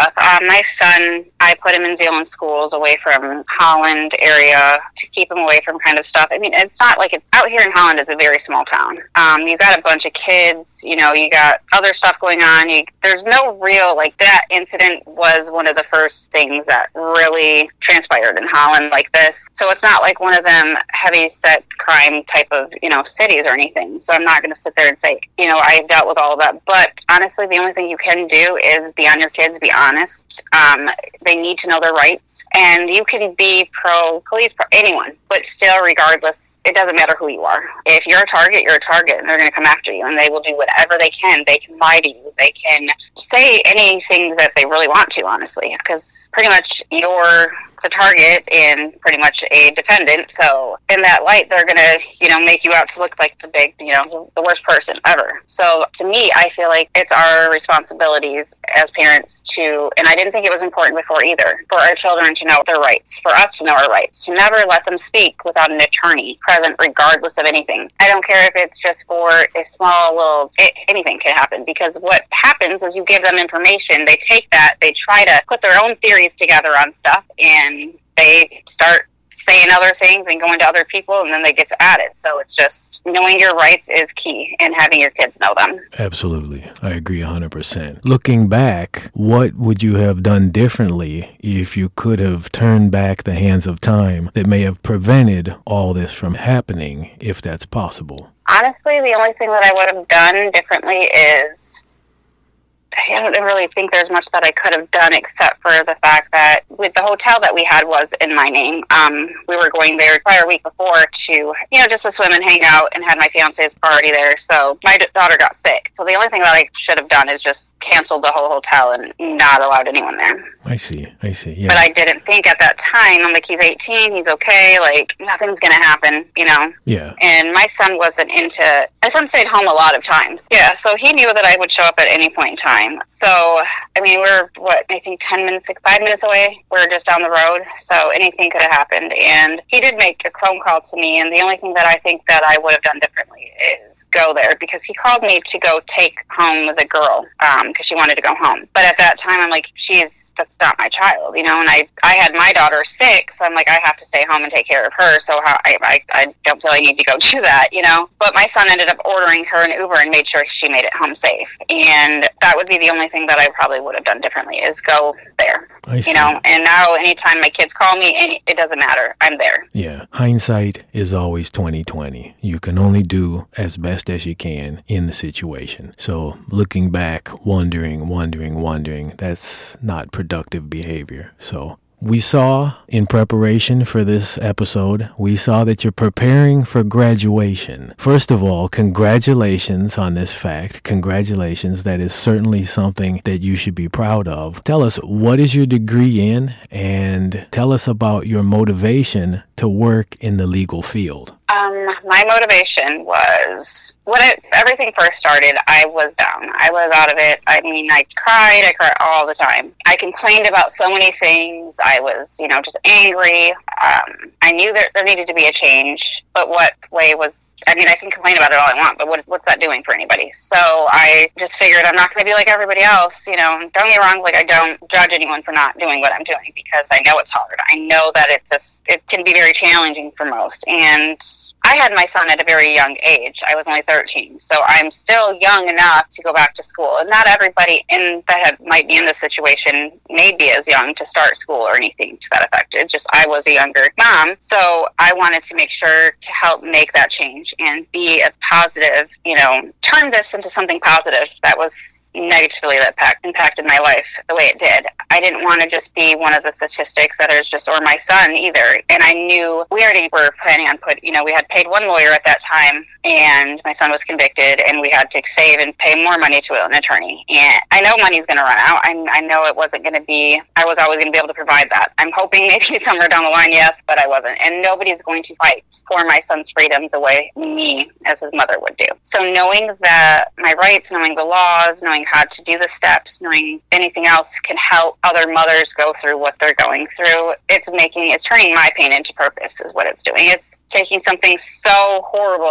Speaker 2: stuff. Um, my son, I put him in Zeeland schools away from Holland area to keep him away from kind of stuff. I mean, it's not like, it's, out here in Holland is a very small town. Um, you got a bunch of kids, you know, you got other stuff going on. You, there's no real, like, that incident was one of the first things that really transpired in Holland like this. So it's not like one of them heavy set crime type of, you know, cities or anything. So I'm not going to sit there and say, you know, I've dealt with all of that. But honestly, the only thing you can do is be on your kids, be honest. Um, they need to know their rights. And you can be pro-police, pro anyone, but still, regardless, it doesn't matter who you are. If you're a target, you're a target, and they're going to come after you, and they will do whatever they can. They can lie to you. They can say anything that they really want to, honestly, because pretty much you're the target and pretty much a defendant. So in that light, they're going to, you know, make you out to look like the big, you know, the worst person ever. So to me, I feel like it's our responsibilities as parents to, and I didn't think it was important before either, for our children to know their rights, for us to know our rights, to never let them speak without an attorney present regardless of anything. I don't care if it's just for a small little, it, anything can happen, because what happens is you give them information, they take that, they try to put their own theories together on stuff, and they start saying other things and going to other people, and then they get to add it. So it's just knowing your rights is key, and having your kids know them.
Speaker 1: Absolutely. I agree one hundred percent. Looking back, what would you have done differently if you could have turned back the hands of time that may have prevented all this from happening, if that's possible?
Speaker 2: Honestly, the only thing that I would have done differently is, I don't really think there's much that I could have done, except for the fact that with the hotel that we had was in my name. Um, we were going there prior week before to, you know, just to swim and hang out, and had my fiance's party there. So my d- daughter got sick. So the only thing that I should have done is just canceled the whole hotel and not allowed anyone there.
Speaker 1: I see. I see. Yeah.
Speaker 2: But I didn't think at that time, I'm like, he's eighteen, he's okay, like, nothing's going to happen, you know?
Speaker 1: Yeah.
Speaker 2: And my son wasn't into, my son stayed home a lot of times. Yeah, so he knew that I would show up at any point in time. So, I mean, we're, what, I think ten minutes, like five minutes away. We're just down the road, so anything could have happened. And he did make a phone call to me, and the only thing that I think that I would have done differently is go there, because he called me to go take home the girl, um, because she wanted to go home. But at that time, I'm like, she's, that's not my child, you know, and I, I had my daughter sick, so I'm like, I have to stay home and take care of her, so how, I, I, I don't feel I need to go do that, you know. But my son ended up ordering her an Uber and made sure she made it home safe. And that would be the only thing that I probably would have done differently, is go there.
Speaker 1: I see.
Speaker 2: You know, and now anytime my kids call me, any, it doesn't matter. I'm there.
Speaker 1: Yeah. Hindsight is always twenty twenty. You can only do as best as you can in the situation. So looking back, wondering, wondering, wondering, that's not productive behavior. So we saw in preparation for this episode, we saw that you're preparing for graduation. First of all, congratulations on this fact. Congratulations. That is certainly something that you should be proud of. Tell us, what is your degree in? And tell us about your motivation to work in the legal field.
Speaker 2: Um, my motivation was, when it, everything first started, I was down. I was out of it. I mean, I cried. I cried all the time. I complained about so many things. I was, you know, just angry. Um, I knew that there needed to be a change, but what way was, I mean, I can complain about it all I want, but what, what's that doing for anybody? So I just figured I'm not going to be like everybody else, you know. Don't get me wrong, like, I don't judge anyone for not doing what I'm doing, because I know it's hard. I know that it's just, it can be very challenging for most, and I had my son at a very young age. I was only thirteen, so I'm still young enough to go back to school. And not everybody in that have, might be in this situation may be as young to start school or anything to that effect. It just, I was a younger mom, so I wanted to make sure to help make that change and be a positive, you know, turn this into something positive that was negatively that pack, impacted my life the way it did. I didn't want to just be one of the statistics that is just, or my son either. And I knew we already were planning on put, you know, we had paid one lawyer at that time, and my son was convicted, and we had to save and pay more money to an attorney. And I know money's going to run out. I, I know it wasn't going to be, I was always going to be able to provide that. I'm hoping maybe somewhere down the line, yes, but I wasn't. And nobody's going to fight for my son's freedom the way me as his mother would do. So knowing that my rights, knowing the laws, knowing how to do the steps, knowing anything else can help other mothers go through what they're going through, it's making, it's turning my pain into purpose is what it's doing. It's taking something so horrible that I've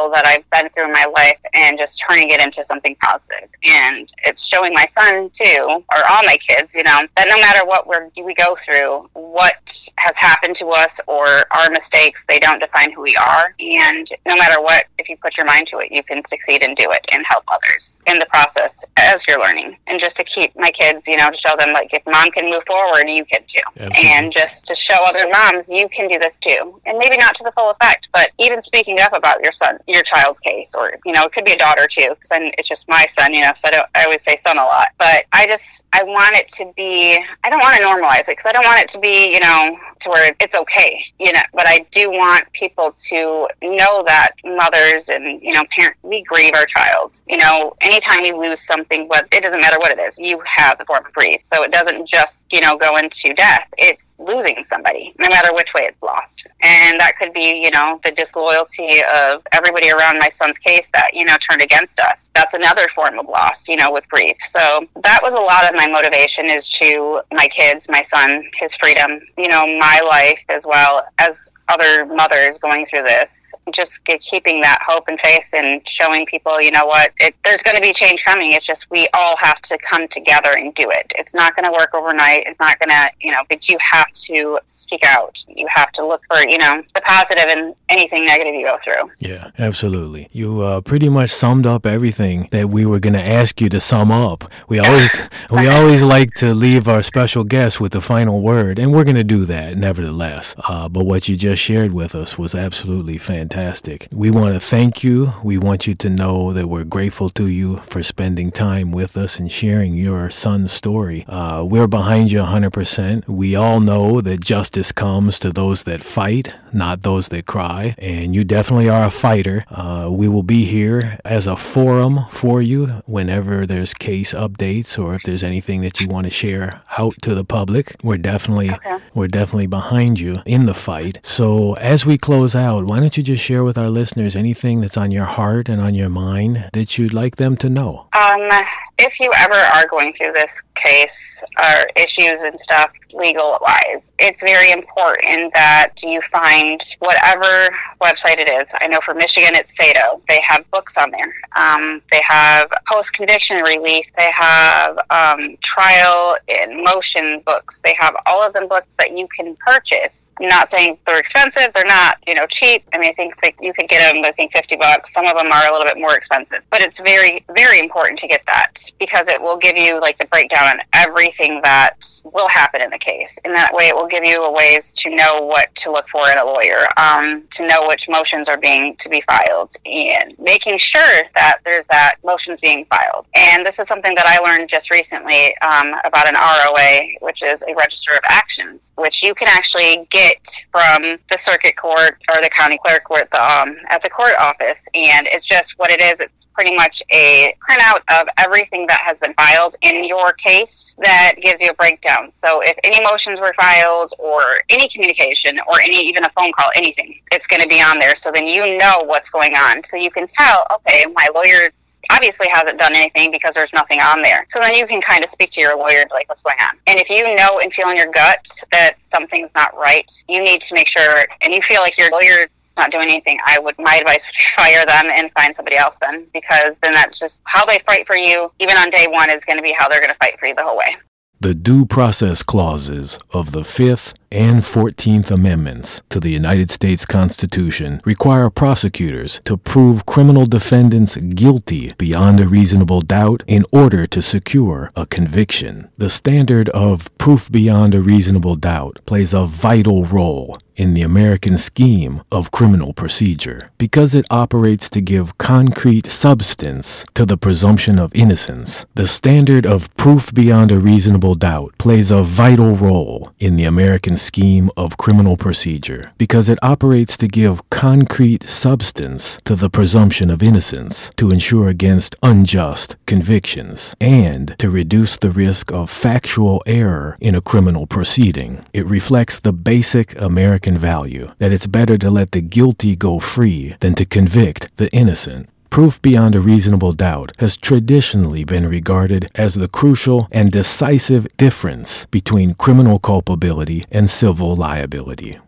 Speaker 2: I've been through in my life and just turning it into something positive. And it's showing my son too, or all my kids, you know, that no matter what we're, we go through, what has happened to us or our mistakes, they don't define who we are. And no matter what, if you put your mind to it, you can succeed and do it and help others in the process as you're learning. And just to keep my kids, you know, to show them, like, if mom can move forward, you can too. Absolutely. And just to show other moms, you can do this too. And maybe not to the full effect, but even speaking up about your son, your child's case, or, you know, it could be a daughter too, because it's just my son, you know, so I, don't, I always say son a lot. But I just, I want it to be, I don't want to normalize it, because I don't want it to be, you know, to where it's okay, you know, but I do want people to know that mothers and, you know, parents, we grieve our child. You know, anytime you lose something, but it doesn't matter what it is, you have the form of grief. So it doesn't just, you know, go into death. It's losing somebody, no matter which way it's lost. And that could be, you know, the disloyalty of everybody around my son's case that, you know, turned against us. That's another form of loss, you know, with grief. So that was a lot of my motivation, is to my kids, my son, his freedom, you know, my life, as well as other mothers going through this. Just get, keeping that hope and faith and showing people, you know what, it, there's going to be change coming. It's just we all have to come together and do it. It's not going to work overnight. It's not going to, you know, but you have to speak out. You have to look for, you know, the positive in anything negative you go through.
Speaker 1: Yeah, absolutely. You uh, pretty much summed up everything that we were going to ask you to sum up. We always we always like to leave our special guests with the final word, and we're going to do that nevertheless. Uh, but what you just shared with us was absolutely fantastic. We want to thank you. We want you to know that we're grateful to you for spending time with us and sharing your son's story. Uh, we're behind you one hundred percent. We all know that justice comes to those that fight, not those that cry. And you definitely are a fighter. Uh, we will be here as a forum for you whenever there's case updates, or if there's anything that you want to share out to the public. We're definitely okay. we're definitely behind you in the fight. So as we close out, why don't you just share with our listeners anything that's on your heart and on your mind that you'd like them to know?
Speaker 2: Um, if you ever are going through this case or issues and stuff legal-wise, it's very important that you find whatever website it is. I know for Michigan, it's SATO. They have books on there. Um, they have post-conviction relief. They have um, trial and motion books. They have all of them books that you can purchase. I'm not saying they're expensive. They're not, you know, cheap. I mean, I think they, you could get them, I think, fifty bucks. Some of them are a little bit more expensive. But it's very, very important to get that, because it will give you, like, the breakdown on everything that will happen in the case. And that way it will give you a ways to know what to look for in a lawyer, um, to know which motions are being to be filed, and making sure that there's that motions being filed. And this is something that I learned just recently um, about an R O A, which is a Register of Actions, which you can actually get from the circuit court or the county clerk or at the, um, at the court office. And it's just what it is. It's pretty much a printout of everything that has been filed in your case that gives you a breakdown. So if any motions were filed, or any communication, or any even a phone call, anything, it's going to be on there. So then you know what's going on. So you can tell, okay, my lawyer's obviously hasn't done anything because there's nothing on there. So then you can kind of speak to your lawyer, like, what's going on? And if you know and feel in your gut that something's not right, you need to make sure, and you feel like your lawyer's not doing anything, I would, my advice would be fire them and find somebody else then, because then that's just how they fight for you, even on day one, is going to be how they're going to fight for you the whole way.
Speaker 1: The due process clauses of the Fifth and fourteenth Amendments to the United States Constitution require prosecutors to prove criminal defendants guilty beyond a reasonable doubt in order to secure a conviction. The standard of proof beyond a reasonable doubt plays a vital role in the American scheme of criminal procedure because it operates to give concrete substance to the presumption of innocence. The standard of proof beyond a reasonable doubt plays a vital role in the American scheme of criminal procedure because it operates to give concrete substance to the presumption of innocence, to ensure against unjust convictions, and to reduce the risk of factual error in a criminal proceeding. It reflects the basic American value that it's better to let the guilty go free than to convict the innocent. Proof beyond a reasonable doubt has traditionally been regarded as the crucial and decisive difference between criminal culpability and civil liability.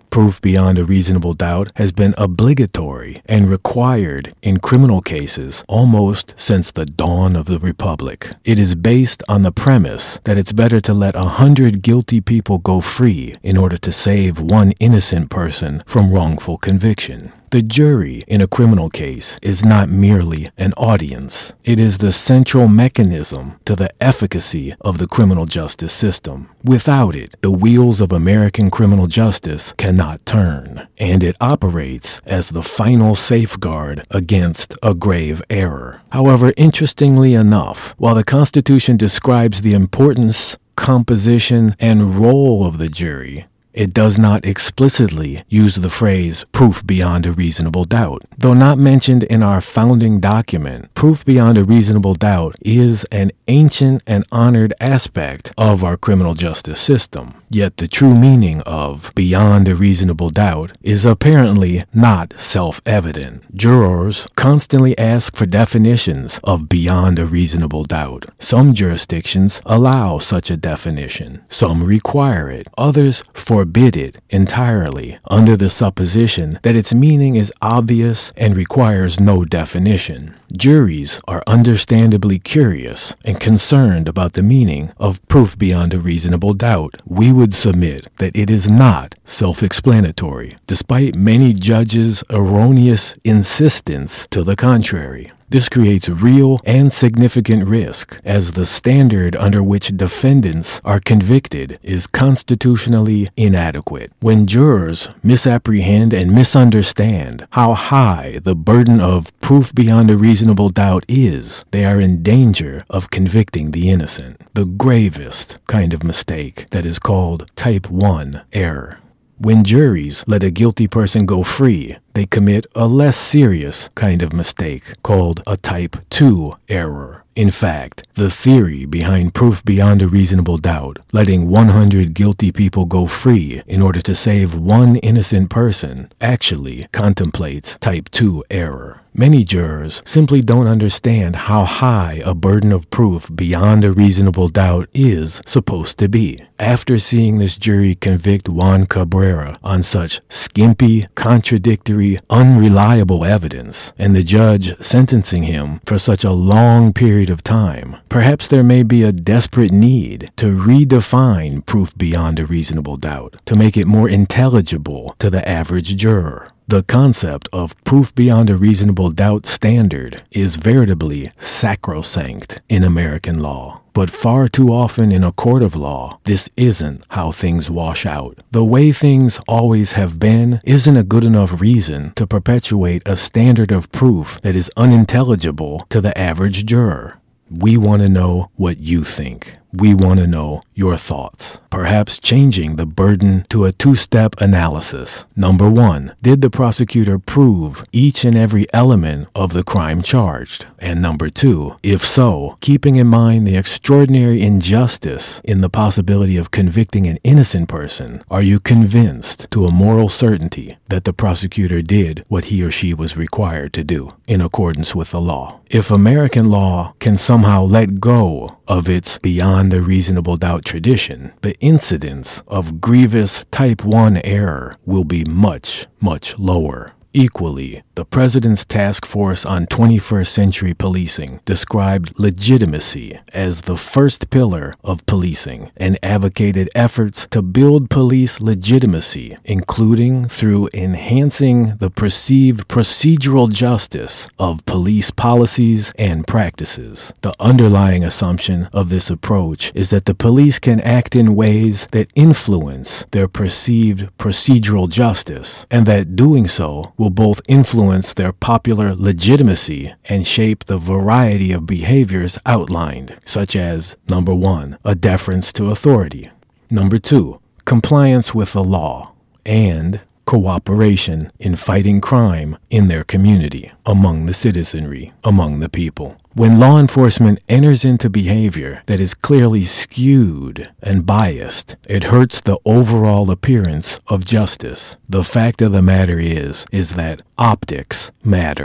Speaker 1: Proof beyond a reasonable doubt has been obligatory and required in criminal cases almost since the dawn of the Republic. It is based on the premise that it's better to let a hundred guilty people go free in order to save one innocent person from wrongful conviction. The jury in a criminal case is not merely an audience. It is the central mechanism to the efficacy of the criminal justice system. Without it, the wheels of American criminal justice cannot turn, and it operates as the final safeguard against a grave error. However, interestingly enough, while the Constitution describes the importance, composition, and role of the jury, it does not explicitly use the phrase proof beyond a reasonable doubt. Though not mentioned in our founding document, proof beyond a reasonable doubt is an ancient and honored aspect of our criminal justice system. Yet the true meaning of beyond a reasonable doubt is apparently not self-evident. Jurors constantly ask for definitions of beyond a reasonable doubt. Some jurisdictions allow such a definition. Some require it. Others forbid it entirely under the supposition that its meaning is obvious and requires no definition. Juries are understandably curious and concerned about the meaning of proof beyond a reasonable doubt. We would submit that it is not self-explanatory, despite many judges' erroneous insistence to the contrary. This creates real and significant risk, as the standard under which defendants are convicted is constitutionally inadequate. When jurors misapprehend and misunderstand how high the burden of proof beyond a reasonable doubt is, they are in danger of convicting the innocent, the gravest kind of mistake that is called type one error. When juries let a guilty person go free, they commit a less serious kind of mistake called a type two error. In fact, the theory behind proof beyond a reasonable doubt, letting one hundred guilty people go free in order to save one innocent person, actually contemplates type two error. Many jurors simply don't understand how high a burden of proof beyond a reasonable doubt is supposed to be. After seeing this jury convict Juan Cabrera on such skimpy, contradictory, unreliable evidence, and the judge sentencing him for such a long period of time, perhaps there may be a desperate need to redefine proof beyond a reasonable doubt to make it more intelligible to the average juror. The concept of proof beyond a reasonable doubt standard is veritably sacrosanct in American law. But far too often in a court of law, this isn't how things wash out. The way things always have been isn't a good enough reason to perpetuate a standard of proof that is unintelligible to the average juror. We want to know what you think. We want to know your thoughts. Perhaps changing the burden to a two-step analysis. Number one, did the prosecutor prove each and every element of the crime charged? And number two, if so, keeping in mind the extraordinary injustice in the possibility of convicting an innocent person, are you convinced to a moral certainty that the prosecutor did what he or she was required to do in accordance with the law? If American law can somehow let go of its beyond the reasonable doubt tradition, the incidence of grievous type one error will be much, much lower. Equally, the President's Task Force on twenty-first Century Policing described legitimacy as the first pillar of policing and advocated efforts to build police legitimacy, including through enhancing the perceived procedural justice of police policies and practices. The underlying assumption of this approach is that the police can act in ways that influence their perceived procedural justice, and that doing so will both influence their popular legitimacy and shape the variety of behaviors outlined, such as, number one, a deference to authority, number two, compliance with the law, and cooperation in fighting crime in their community, among the citizenry, among the people. When law enforcement enters into behavior that is clearly skewed and biased, it hurts the overall appearance of justice. The fact of the matter is, is that optics matter.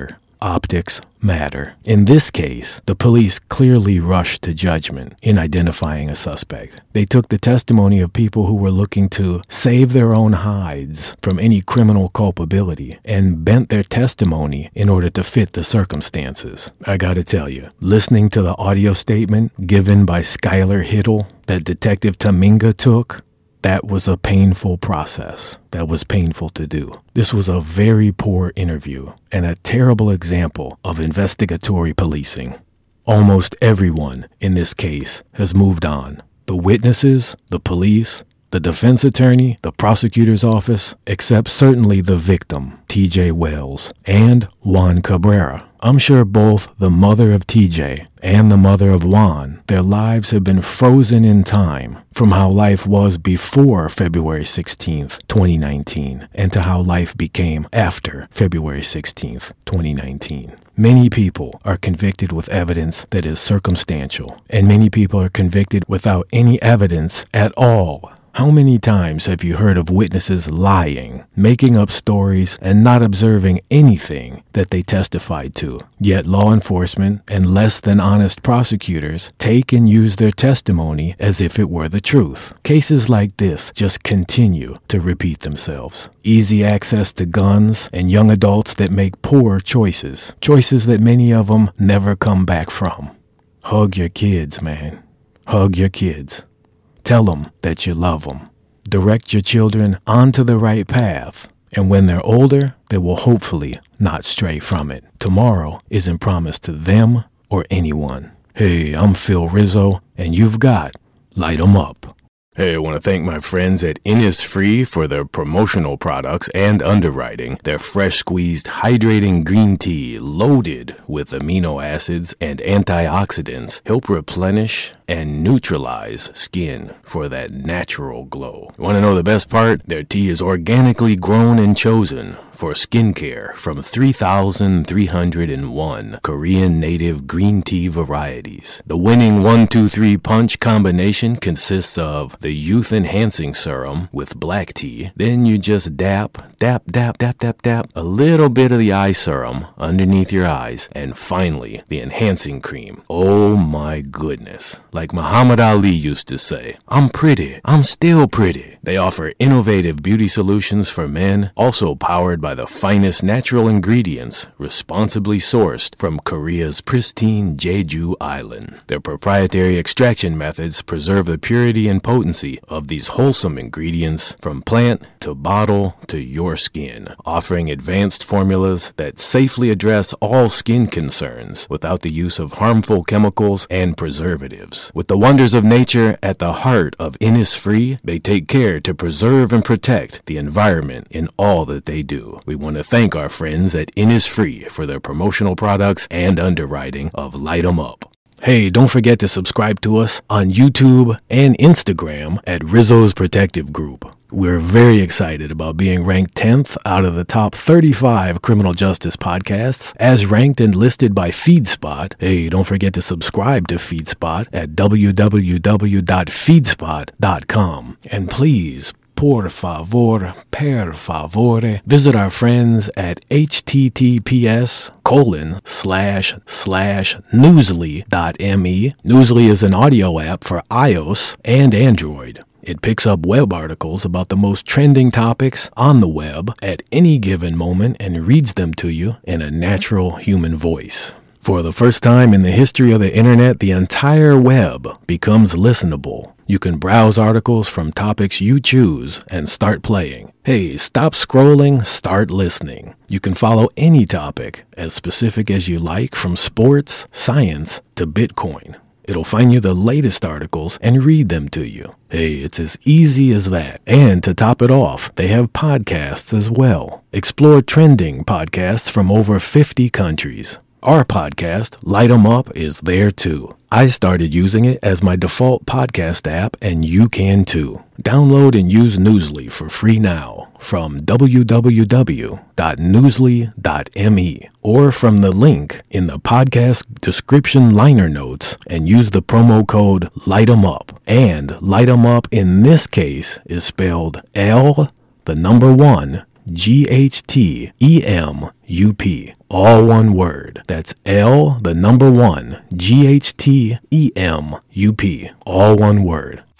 Speaker 1: optics matter. In this case, the police clearly rushed to judgment in identifying a suspect. They took the testimony of people who were looking to save their own hides from any criminal culpability and bent their testimony in order to fit the circumstances. I gotta tell you, listening to the audio statement given by Skylar Hiddle that Detective Taminga took, that was a painful process. That was painful to do. This was a very poor interview and a terrible example of investigatory policing. Almost everyone in this case has moved on. The witnesses, the police, the defense attorney, the prosecutor's office, except certainly the victim, T J Wells, and Juan Cabrera. I'm sure both the mother of T J and the mother of Juan, their lives have been frozen in time from how life was before February sixteenth, twenty nineteen, and to how life became after February sixteenth, twenty nineteen. Many people are convicted with evidence that is circumstantial, and many people are convicted without any evidence at all. How many times have you heard of witnesses lying, making up stories, and not observing anything that they testified to? Yet law enforcement and less than honest prosecutors take and use their testimony as if it were the truth. Cases like this just continue to repeat themselves. Easy access to guns and young adults that make poor choices. Choices that many of them never come back from. Hug your kids, man. Hug your kids. Tell them that you love them. Direct your children onto the right path. And when they're older, they will hopefully not stray from it. Tomorrow isn't promised to them or anyone. Hey, I'm Phil Rizzo, and you've got Light 'em Up. Hey, I want to thank my friends at Innisfree for their promotional products and underwriting. Their fresh squeezed hydrating green tea loaded with amino acids and antioxidants help replenish and neutralize skin for that natural glow. You want to know the best part? Their tea is organically grown and chosen for skincare from three thousand three hundred one Korean native green tea varieties. The winning one two three punch combination consists of the youth enhancing serum with black tea. Then you just dap, dap, dap, dap, dap, dap a little bit of the eye serum underneath your eyes. And finally, the enhancing cream. Oh my goodness. Like Muhammad Ali used to say, I'm pretty, I'm still pretty. They offer innovative beauty solutions for men, also powered by the finest natural ingredients, responsibly sourced from Korea's pristine Jeju Island. Their proprietary extraction methods preserve the purity and potency of these wholesome ingredients from plant to bottle to your skin, offering advanced formulas that safely address all skin concerns without the use of harmful chemicals and preservatives. With the wonders of nature at the heart of Innisfree, they take care to preserve and protect the environment in all that they do. We want to thank our friends at Innisfree for their promotional products and underwriting of Light 'em Up. Hey, don't forget to subscribe to us on YouTube and Instagram at Rizzo's Protective Group. We're very excited about being ranked tenth out of the top thirty-five criminal justice podcasts, as ranked and listed by FeedSpot. Hey, don't forget to subscribe to FeedSpot at w w w dot feedspot dot com. And please, por favor, per favore, visit our friends at https colon slash slash newsly dot me. Newsly is an audio app for iOS and Android. It picks up web articles about the most trending topics on the web at any given moment and reads them to you in a natural human voice. For the first time in the history of the internet, the entire web becomes listenable. You can browse articles from topics you choose and start playing. Hey, stop scrolling, start listening. You can follow any topic, as specific as you like, from sports, science, to Bitcoin. It'll find you the latest articles and read them to you. Hey, it's as easy as that. And to top it off, they have podcasts as well. Explore trending podcasts from over fifty countries. Our podcast, Light 'em Up, is there too. I started using it as my default podcast app, and you can too. Download and use Newsly for free now from w w w dot newsly dot me or from the link in the podcast description liner notes and use the promo code Light 'em Up. And Light 'em Up in this case is spelled L, the number one, G H T E M U P. All one word. That's L, the number one, G H T E M U P. All one word.